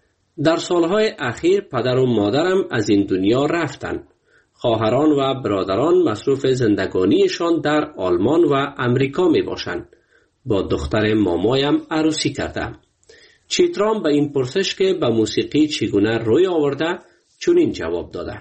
در سالهای اخیر پدر و مادرم از این دنیا رفتند. خواهران و برادران مصروف زندگانیشان در آلمان و امریکا می باشند. با دختر مامایم عروسی کردم. چیترام به این پرسش که به موسیقی چگونه روی آورده چنین جواب داده: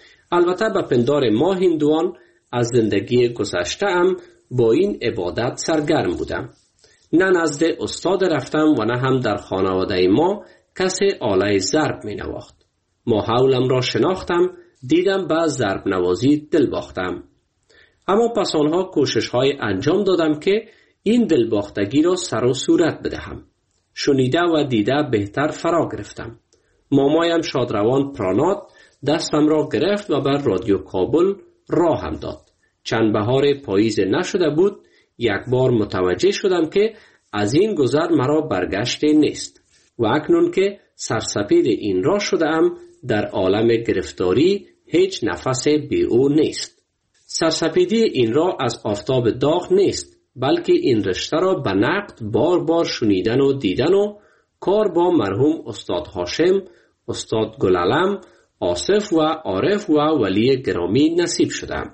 البته به پندار ما هندوان از زندگی گذشته ام با این عبادت سرگرم بودم. نه نزد استاد رفتم و نه هم در خانواده ما کسی آله ضرب می نواخت. ما حولم را شناختم، دیدم به ضرب نوازی دل باختم. اما پس آنها کوشش های انجام دادم که این دل باختگی را سر و صورت بدهم. شنیده و دیده بهتر فرا گرفتم. مامایم شادروان پرانات دستم را گرفت و بر رادیو کابل راه هم داد. چند بهار پاییز نشده بود یک بار متوجه شدم که از این گذر مرا برگشت نیست و اکنون که سرسپید این راه شدم در عالم گرفتاری هیچ نفس بی او نیست. سرسپیدی این راه از آفتاب داغ نیست، بلکه این رشته را به نقد بار بار شنیدن و دیدن و کار با مرحوم استاد هاشم، استاد گلالم، آصف و عارف و ولی گرامی نصیب شدم.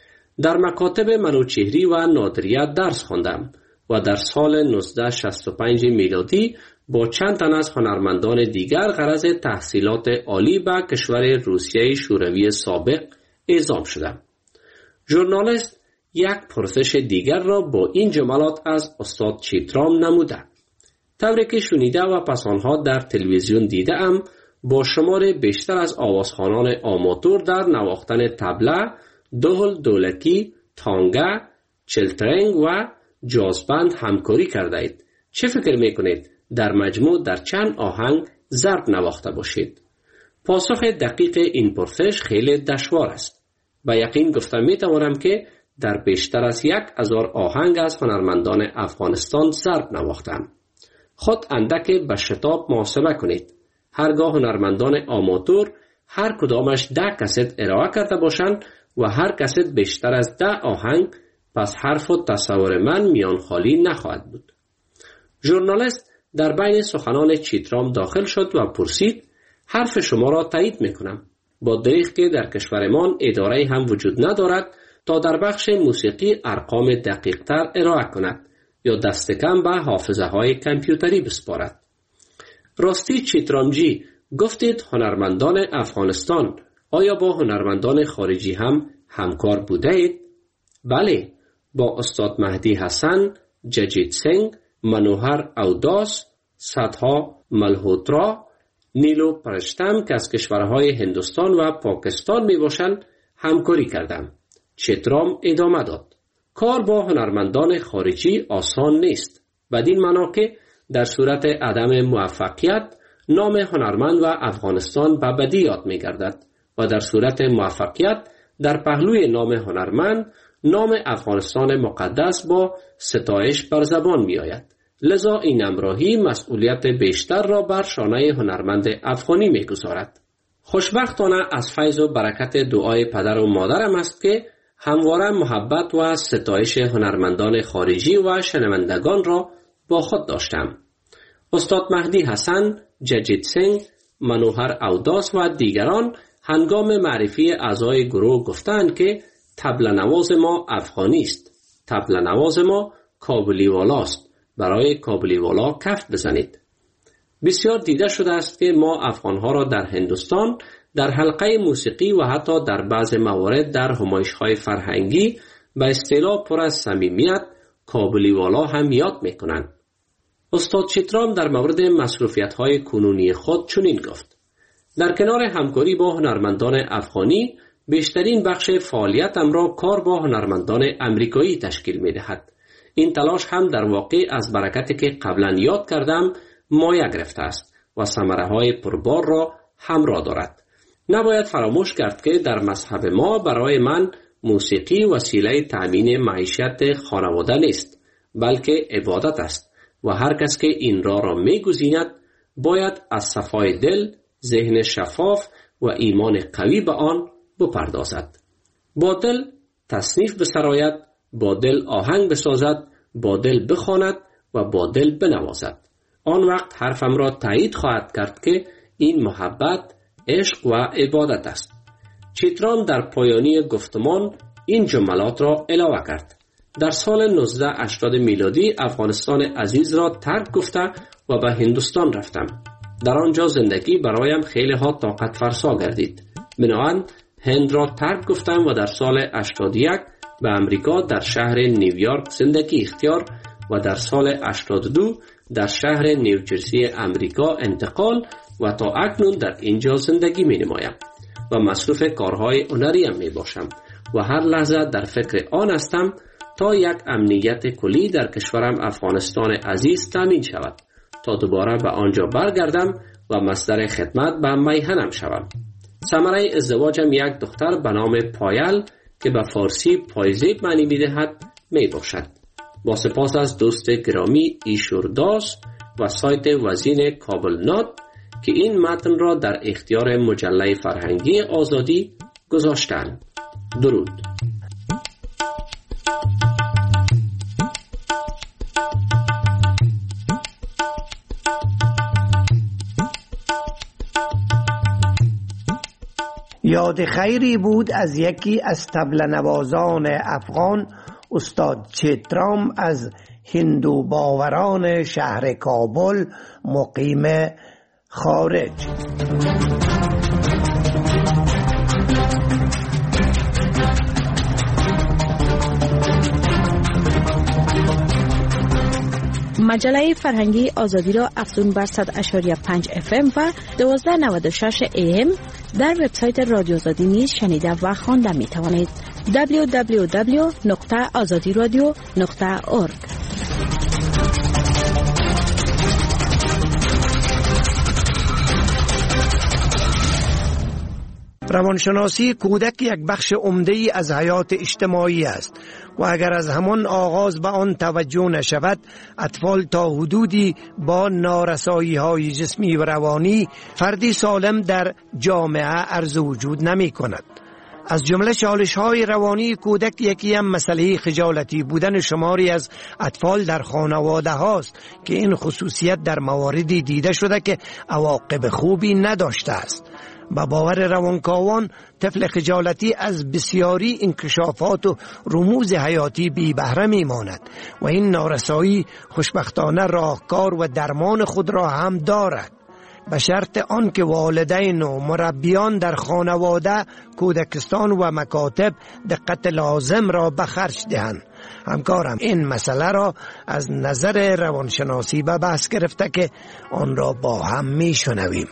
در مکاتب منوچهری و نادریه درس خواندم و در سال نوزده شصت و پنج میلادی با چند تن از هنرمندان دیگر غرض تحصیلات عالی به کشور روسیه شوروی سابق اعزام شدم. ژورنالیست یک پرسش دیگر را با این جملات از استاد چیترام نموده: طوری که شنیده و پس آنها در تلویزیون دیده ام با شمار بیشتر از آوازخوانان آماتور در نواختن طبله، دهل دولکی، تانگه، چلترنگ و جازبند همکاری کرده اید. چه فکر میکنید در مجموع در چند آهنگ ضرب نواخته باشید؟ پاسخ دقیق این پرسش خیلی دشوار است. با یقین گفته میتوانم که در بیشتر از یک هزار آهنگ از هنرمندان افغانستان ضرب نواختم. خود اندک به شتاب محاسبه کنید. هرگاه هنرمندان آماتور هر کدامش ده کست ارائه کرده باشند و هر کست بیشتر از ده آهنگ، پس حرف و تصور من میان خالی نخواهد بود. ژورنالیست در بین سخنان چیترام داخل شد و پرسید حرف شما را تایید میکنم. با دریغ که در کشورمان اداره هم وجود ندارد تا در بخش موسیقی ارقام دقیق تر ارائه کند یا دست کم به حافظه های کامپیوتری بسپارد. راستی چیترامجی، گفتید هنرمندان افغانستان آیا با هنرمندان خارجی هم همکار بوده اید؟ بله، با استاد مهدی حسن، ججیت سنگ، منوهر اوداس، سدها ملهوترا، نیلو پرشتم که از کشورهای هندوستان و پاکستان می باشند همکاری کردم. چیترام ادامه داد. کار با هنرمندان خارجی آسان نیست. بدین معنا که در صورت عدم موفقیت نام هنرمند و افغانستان به بدی یاد می گردد و در صورت موفقیت در پهلوی نام هنرمند نام افغانستان مقدس با ستایش بر زبان می آید. لذا این امراهی مسئولیت بیشتر را بر شانه هنرمند افغانی می گذارد. خوشبختانه از فیض و برکت دعای پدر و مادرم است که همواره محبت و ستایش هنرمندان خارجی و شنوندگان را با خود داشتم. استاد مهدی حسن، ججیت سنگ، منوهر اوداس و دیگران هنگام معرفی اعضای گروه گفتند که طبل نواز ما افغانی است. طبل نواز ما کابلی والاست. برای کابلی والا کف بزنید. بسیار دیده شده است که ما افغانها را در هندوستان در حلقه موسیقی و حتی در بعض موارد در همایش‌های فرهنگی به اصطلاح پر از صمیمیت کابلی والا هم یاد می‌کنند. استاد چیترام در مورد مصروفیت‌های کنونی خود چنین گفت: در کنار همکاری با هنرمندان افغانی، بیشترین بخش فعالیتم را کار با هنرمندان امریکایی تشکیل می‌دهد. این تلاش هم در واقع از برکتی که قبلا یاد کردم مایه گرفته است و ثمره‌های پربار را همراه دارد. نباید فراموش کرد که در مذهب ما برای من موسیقی وسیله تأمین معیشت خانواده نیست، بلکه عبادت است و هر کس که این راه را می‌گزیند باید از صفای دل، ذهن شفاف و ایمان قوی به آن بپردازد. با دل تصنیف بسراید، با دل آهنگ بسازد، با دل بخواند و با دل بنوازد. آن وقت حرفم را تایید خواهد کرد که این محبت، عشق و عبادت است. چیترام در پایانی گفتمان این جملات را علاوه کرد: در سال نوزده هشتاد میلادی افغانستان عزیز را ترک گفته و به هندوستان رفتم. در آنجا زندگی برایم خیلی ها طاقت فرسا گردید. بنابراین هند را ترک گفتم و در سال هشتاد و یک به امریکا در شهر نیویورک زندگی اختیار و در هشتاد و دو در شهر نیوجرسی امریکا انتقال و تا اکنون در اینجا زندگی می نمایم و مصروف کارهای هنریم می باشم و هر لحظه در فکر آن هستم تا یک امنیت کلی در کشورم افغانستان عزیز تامین شود تا دوباره به آنجا برگردم و مصدر خدمت به میهنم شوم. ثمره ازدواجم یک دختر به نام پایل که به فارسی پایزیب معنی می‌دهد می باشد. با سپاس از دوست گرامی ایشورداس و سایت وزین کابل نات که این متن را در اختیار مجله فرهنگی آزادی گذاشتند. درود. یاد خیری بود از یکی از طبل نوازان افغان، استاد چیترام از هندو باوران شهر کابل مقیم خارج. مجله فرهنگی آزادی را افزون بر صد و پنج اف ام و دوازده نود و شش ای ام در وبسایت رادیو آزادی نیز شنیده و خوانده می توانید. دبلیو دبلیو دبلیو نقطه آزادی رادیو نقطه اورگ. روانشناسی کودک یک بخش عمده‌ای از حیات اجتماعی است و اگر از همان آغاز به آن توجه نشود، اطفال تا حدودی با نارسایی‌های جسمی و روانی فردی سالم در جامعه عرض وجود نمی کند. از جمله چالش‌های روانی کودک یکی هم مسئله خجالتی بودن شماری از اطفال در خانواده هاست که این خصوصیت در مواردی دیده شده که عواقب خوبی نداشته است. با باور روانکاوان طفل خجالتی از بسیاری انکشافات و رموز حیاتی بی بهره میماند و این نارسایی خوشبختانه راهکار و درمان خود را هم دارد، به شرط آن که والدین و مربیان در خانواده، کودکستان و مکاتب دقت لازم را به خرج دهند. همکارم این مسئله را از نظر روانشناسی به بحث گرفته که آن را با هم میشنویم.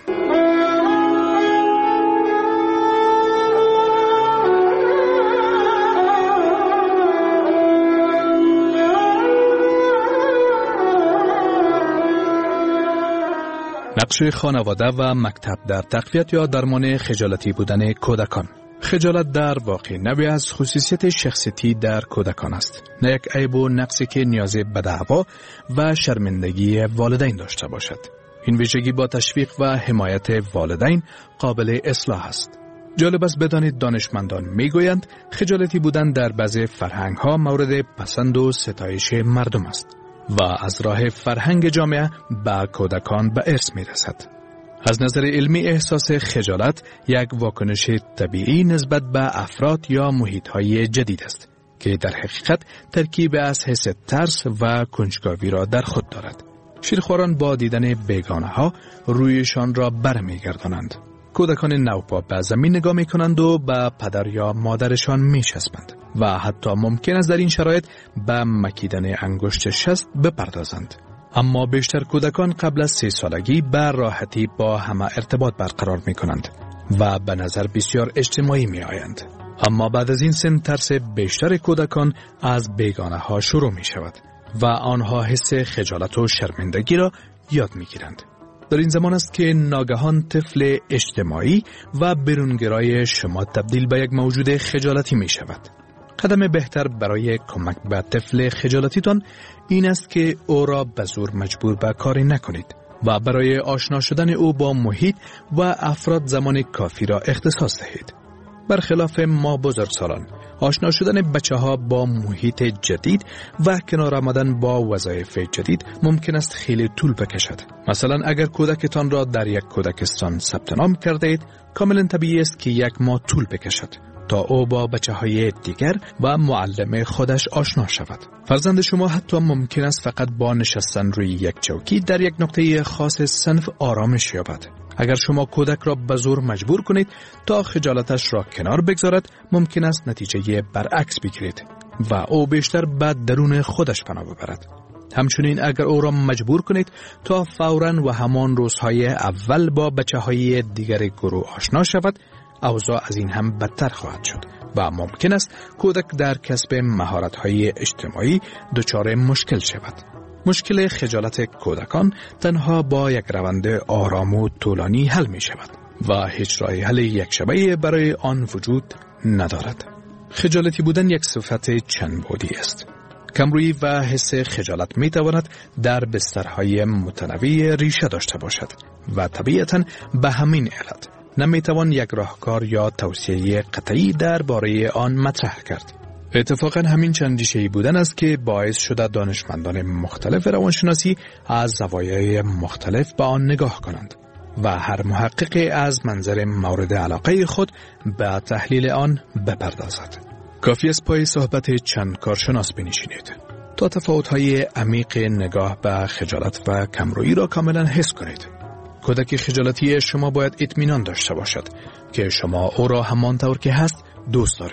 نقش خانواده و مکتب در تقویت یا درمان خجالتی بودن کودکان. خجالت در واقع نوعی از خصوصیت شخصیتی در کودکان است، نه یک عیب و نقصی که نیاز به دعوا و شرمندگی والدین داشته باشد. این ویژگی با تشویق و حمایت والدین قابل اصلاح است. جالب است بدانید دانشمندان میگویند خجالتی بودن در بعضی فرهنگ‌ها مورد پسند و ستایش مردم است و از راه فرهنگ جامعه به کودکان به ارث می رسد. از نظر علمی احساس خجالت یک واکنش طبیعی نسبت به افراد یا محیط‌های جدید است که در حقیقت ترکیب از حس ترس و کنجکاوی را در خود دارد. شیرخواران با دیدن بیگانه‌ها رویشان را برمیگردانند. کودکان نوپا به زمین نگاه می کنند و به پدر یا مادرشان می چسبند و حتی ممکن است در این شرایط به مکیدن انگشت شست بپردازند. اما بیشتر کودکان قبل از سه سالگی به راحتی با همه ارتباط برقرار می کنند و به نظر بسیار اجتماعی می آیند. اما بعد از این سن ترس بیشتر کودکان از بیگانه ها شروع می شود و آنها حس خجالت و شرمندگی را یاد می گیرند. در این زمان است که ناگهان طفل اجتماعی و برونگرای شما تبدیل به یک موجود خجالتی می شود. قدم بهتر برای کمک به طفل خجالتیتان این است که او را به زور مجبور به کاری نکنید و برای آشنا شدن او با محیط و افراد زمان کافی را اختصاص دهید. برخلاف ما بزرگسالان، آشنا شدن بچه ها با محیط جدید و کنار آمدن با وظایف جدید ممکن است خیلی طول بکشد. مثلا اگر کودکتان را در یک کودکستان ثبت نام کرده اید، کاملا طبیعی است که یک ماه طول بکشد تا او با بچه های دیگر و معلم خودش آشنا شود. فرزند شما حتی ممکن است فقط با نشستن روی یک چوکی در یک نقطه خاص صنف آرامش یابد. اگر شما کودک را به زور مجبور کنید تا خجالتش را کنار بگذارد، ممکن است نتیجه برعکس بگیرید و او بیشتر به درون خودش پناه ببرد. همچنین اگر او را مجبور کنید تا فوراً و همان روزهای اول با بچه های دیگر گروه آشنا شود، اوضاع از این هم بدتر خواهد شد و ممکن است کودک در کسب مهارت‌های اجتماعی دچار مشکل شود. مشکل خجالت کودکان تنها با یک روند آرام و طولانی حل می شود و هیچ راه حل یک شبه برای آن وجود ندارد. خجالتی بودن یک صفت چند بعدی است. کمرویی و حس خجالت می تواند در بسترهای متنوع ریشه داشته باشد و طبیعتاً به همین علت نمی توان یک راهکار یا توصیه قطعی درباره آن مطرح کرد. اتفاقا همین چند ریشه‌ای بودن است که باعث شده دانشمندان مختلف روانشناسی از زوایای مختلف به آن نگاه کنند و هر محقق از منظر مورد علاقه خود به تحلیل آن بپردازد. کافی است پای صحبت چند کارشناس بنشینید تا تفاوت‌های عمیق نگاه به خجالت و کمرویی را کاملا حس کنید. کودک خجالتی شما باید اطمینان داشته باشد که شما او را همانطور که هست دوست دارید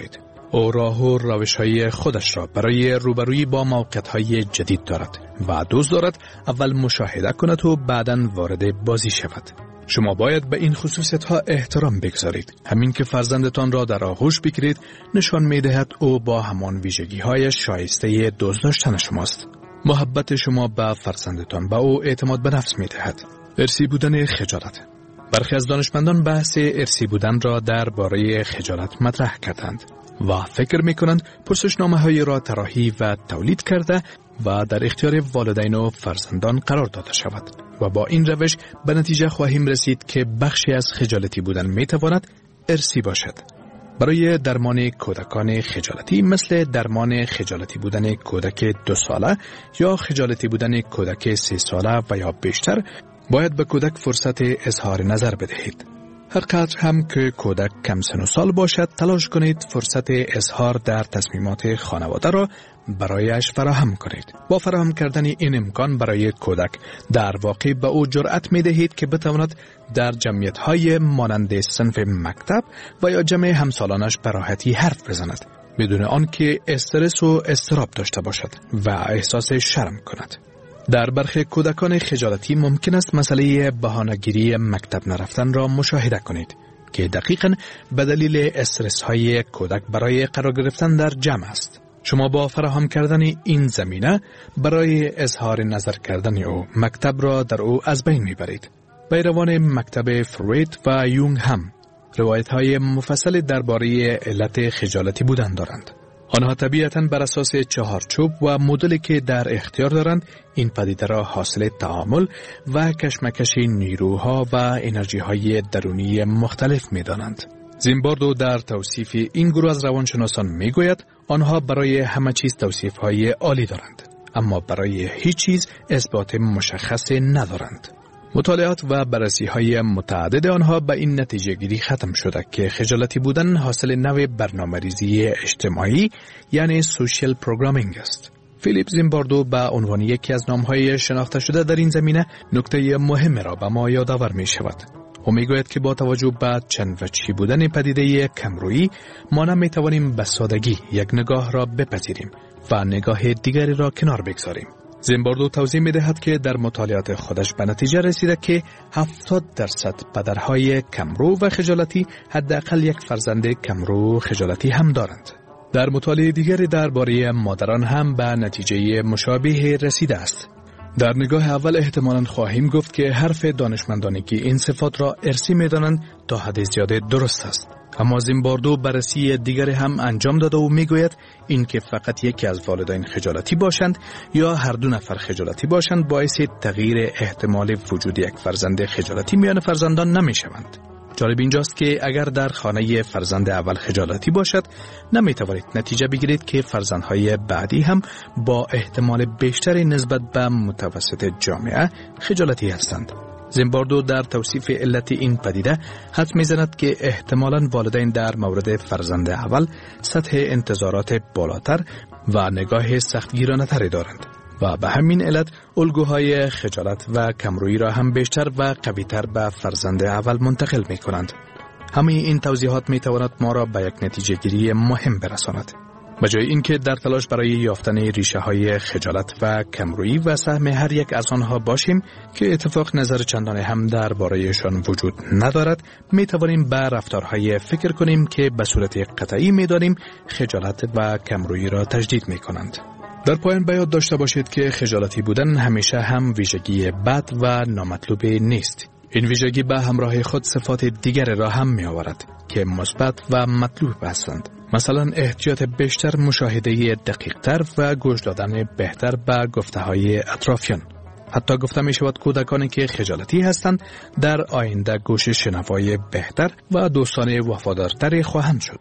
او راه و روش‌های خودش را برای روبرویی با موقعیت‌های جدید دارد و دوست دارد اول مشاهده کند و بعداً وارد بازی شود. شما باید به این خصوصیت‌ها احترام بگذارید. همین که فرزندتان را در آغوش بگیرید نشان می‌دهد او با همان ویژگی‌هایش شایسته دوست داشتن شماست. محبت شما به فرزندتان به او اعتماد به نفس می‌دهد. ارثی بودن خجالت. برخی از دانشمندان بحث ارثی بودن را درباره خجالت مطرح کردند و فکر می‌کنند پرسشنامه‌های را طراحی و تولید کرده و در اختیار والدین و فرزندان قرار داده شود و با این روش به نتیجه خواهیم رسید که بخشی از خجالتی بودن می‌تواند ارثی باشد. برای درمان کودکان خجالتی مثل درمان خجالتی بودن کودک دو ساله یا خجالتی بودن کودک سه ساله و یا بیشتر باید به کودک فرصت اظهار نظر بدهید. هر قدر هم که کودک کم سن و سال باشد تلاش کنید فرصت اظهار در تصمیمات خانواده را برایش فراهم کنید. با فراهم کردن این امکان برای کودک در واقع به او جرأت می دهید که بتواند در جمعیت‌های مانند صنف مکتب و یا جمع همسالانش به راحتی حرف بزند بدون آنکه استرس و اضطراب داشته باشد و احساس شرم کند. در برخی کودکان خجالتی ممکن است مسئله بهانه‌گیری مکتب نرفتن را مشاهده کنید که دقیقاً به دلیل استرس های کودک برای قرار گرفتن در جمع است. شما با فراهم کردن این زمینه برای اظهار نظر کردن او مکتب را در او از بین میبرید. پیروان مکتب فروید و یونگ هم روایت های مفصل درباره علت خجالتی بودن دارند. آنها طبیعتاً بر اساس چهارچوب و مدلی که در اختیار دارند این پدیده را حاصل تعامل و کشمکش نیروها و انرژی‌های درونی مختلف می‌دانند. زیمباردو در توصیف این گروه از روانشناسان می‌گوید آنها برای همه چیز توصیف‌های عالی دارند اما برای هیچ چیز اثبات مشخص ندارند. مطالعات و بررسی‌های متعدد آنها به این نتیجه گیری ختم شده که خجالتی بودن حاصل نوع برنامه‌ریزی اجتماعی یعنی سوشیال پروگرامینگ است. فیلیپ زیمباردو به عنوان یکی از نام‌های شناخته شده در این زمینه نکته مهم را به ما یادآور می‌شود. او می‌گوید که با توجه به چند وجهی بودن پدیده کمرویی ما نمی‌توانیم به سادگی یک نگاه را بپذیریم و نگاه دیگری را کنار بگذاریم. زیمباردو توضیح می‌دهد که در مطالعات خودش به نتیجه رسیده که هفتاد درصد پدرهای کمرو و خجالتی حداقل یک فرزند کمرو خجالتی هم دارند. در مطالعه دیگری درباره مادران هم به نتیجه مشابه رسیده است. در نگاه اول احتمالاً خواهیم گفت که حرف دانشمندانی که این صفات را ارثی می‌دانند تا حد زیاده درست است. اما زیمباردو بررسی دیگری هم انجام داده و میگوید این که فقط یکی از والدین خجالتی باشند یا هر دو نفر خجالتی باشند باعث تغییر احتمال وجود یک فرزند خجالتی میان فرزندان نمیشوند. جالب اینجاست که اگر در خانه فرزند اول خجالتی باشد نمیتوانید نتیجه بگیرید که فرزندهای بعدی هم با احتمال بیشتری نسبت به متوسط جامعه خجالتی هستند. زیمباردو در توصیف علت این پدیده حد میزند که احتمالاً والدین در مورد فرزند اول سطح انتظارات بالاتر و نگاه سختگیرانه تری دارند و به همین علت الگوهای خجالت و کمرویی را هم بیشتر و قوی‌تر به فرزند اول منتقل می کنند. همه این توضیحات می تواند ما را به یک نتیجه گیری مهم برساند. به جای اینکه در تلاش برای یافتن ریشه های خجالت و کمرویی و سهم هر یک از آنها باشیم که اتفاق نظر چندانه هم درباره‌شان وجود ندارد، می توانیم به رفتارهای فکر کنیم که به صورت قطعی می دانیم خجالت و کمرویی را تجدید می کنند. در پایان به یاد داشته باشید که خجالتی بودن همیشه هم ویژگی بد و نامطلوب نیست. این ویژگی به همراه خود صفات دیگر را هم می آورد که مثبت و مطلوب هستند. مثلا احتیاط بیشتر، مشاهده دقیق‌تر و گوش دادن بهتر به گفته‌های اطرافیان. حتی گفته می شود کودکانی که خجالتی هستند در آینده گوش شنوای بهتر و دوستانه وفادارتری خواهند شد.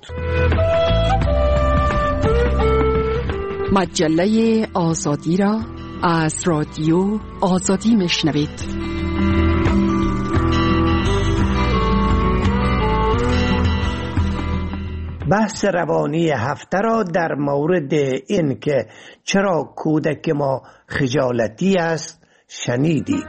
مجله آزادی را از رادیو آزادی میشنوید. بحث روانی هفته را در مورد این که چرا کودک ما خجالتی است شنیدید.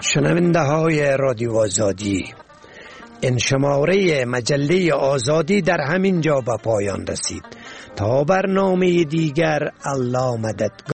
شنونده های رادیو آزادی، این شماره مجله آزادی در همین جا به پایان رسید. تا برنامه دیگر، الله مدد.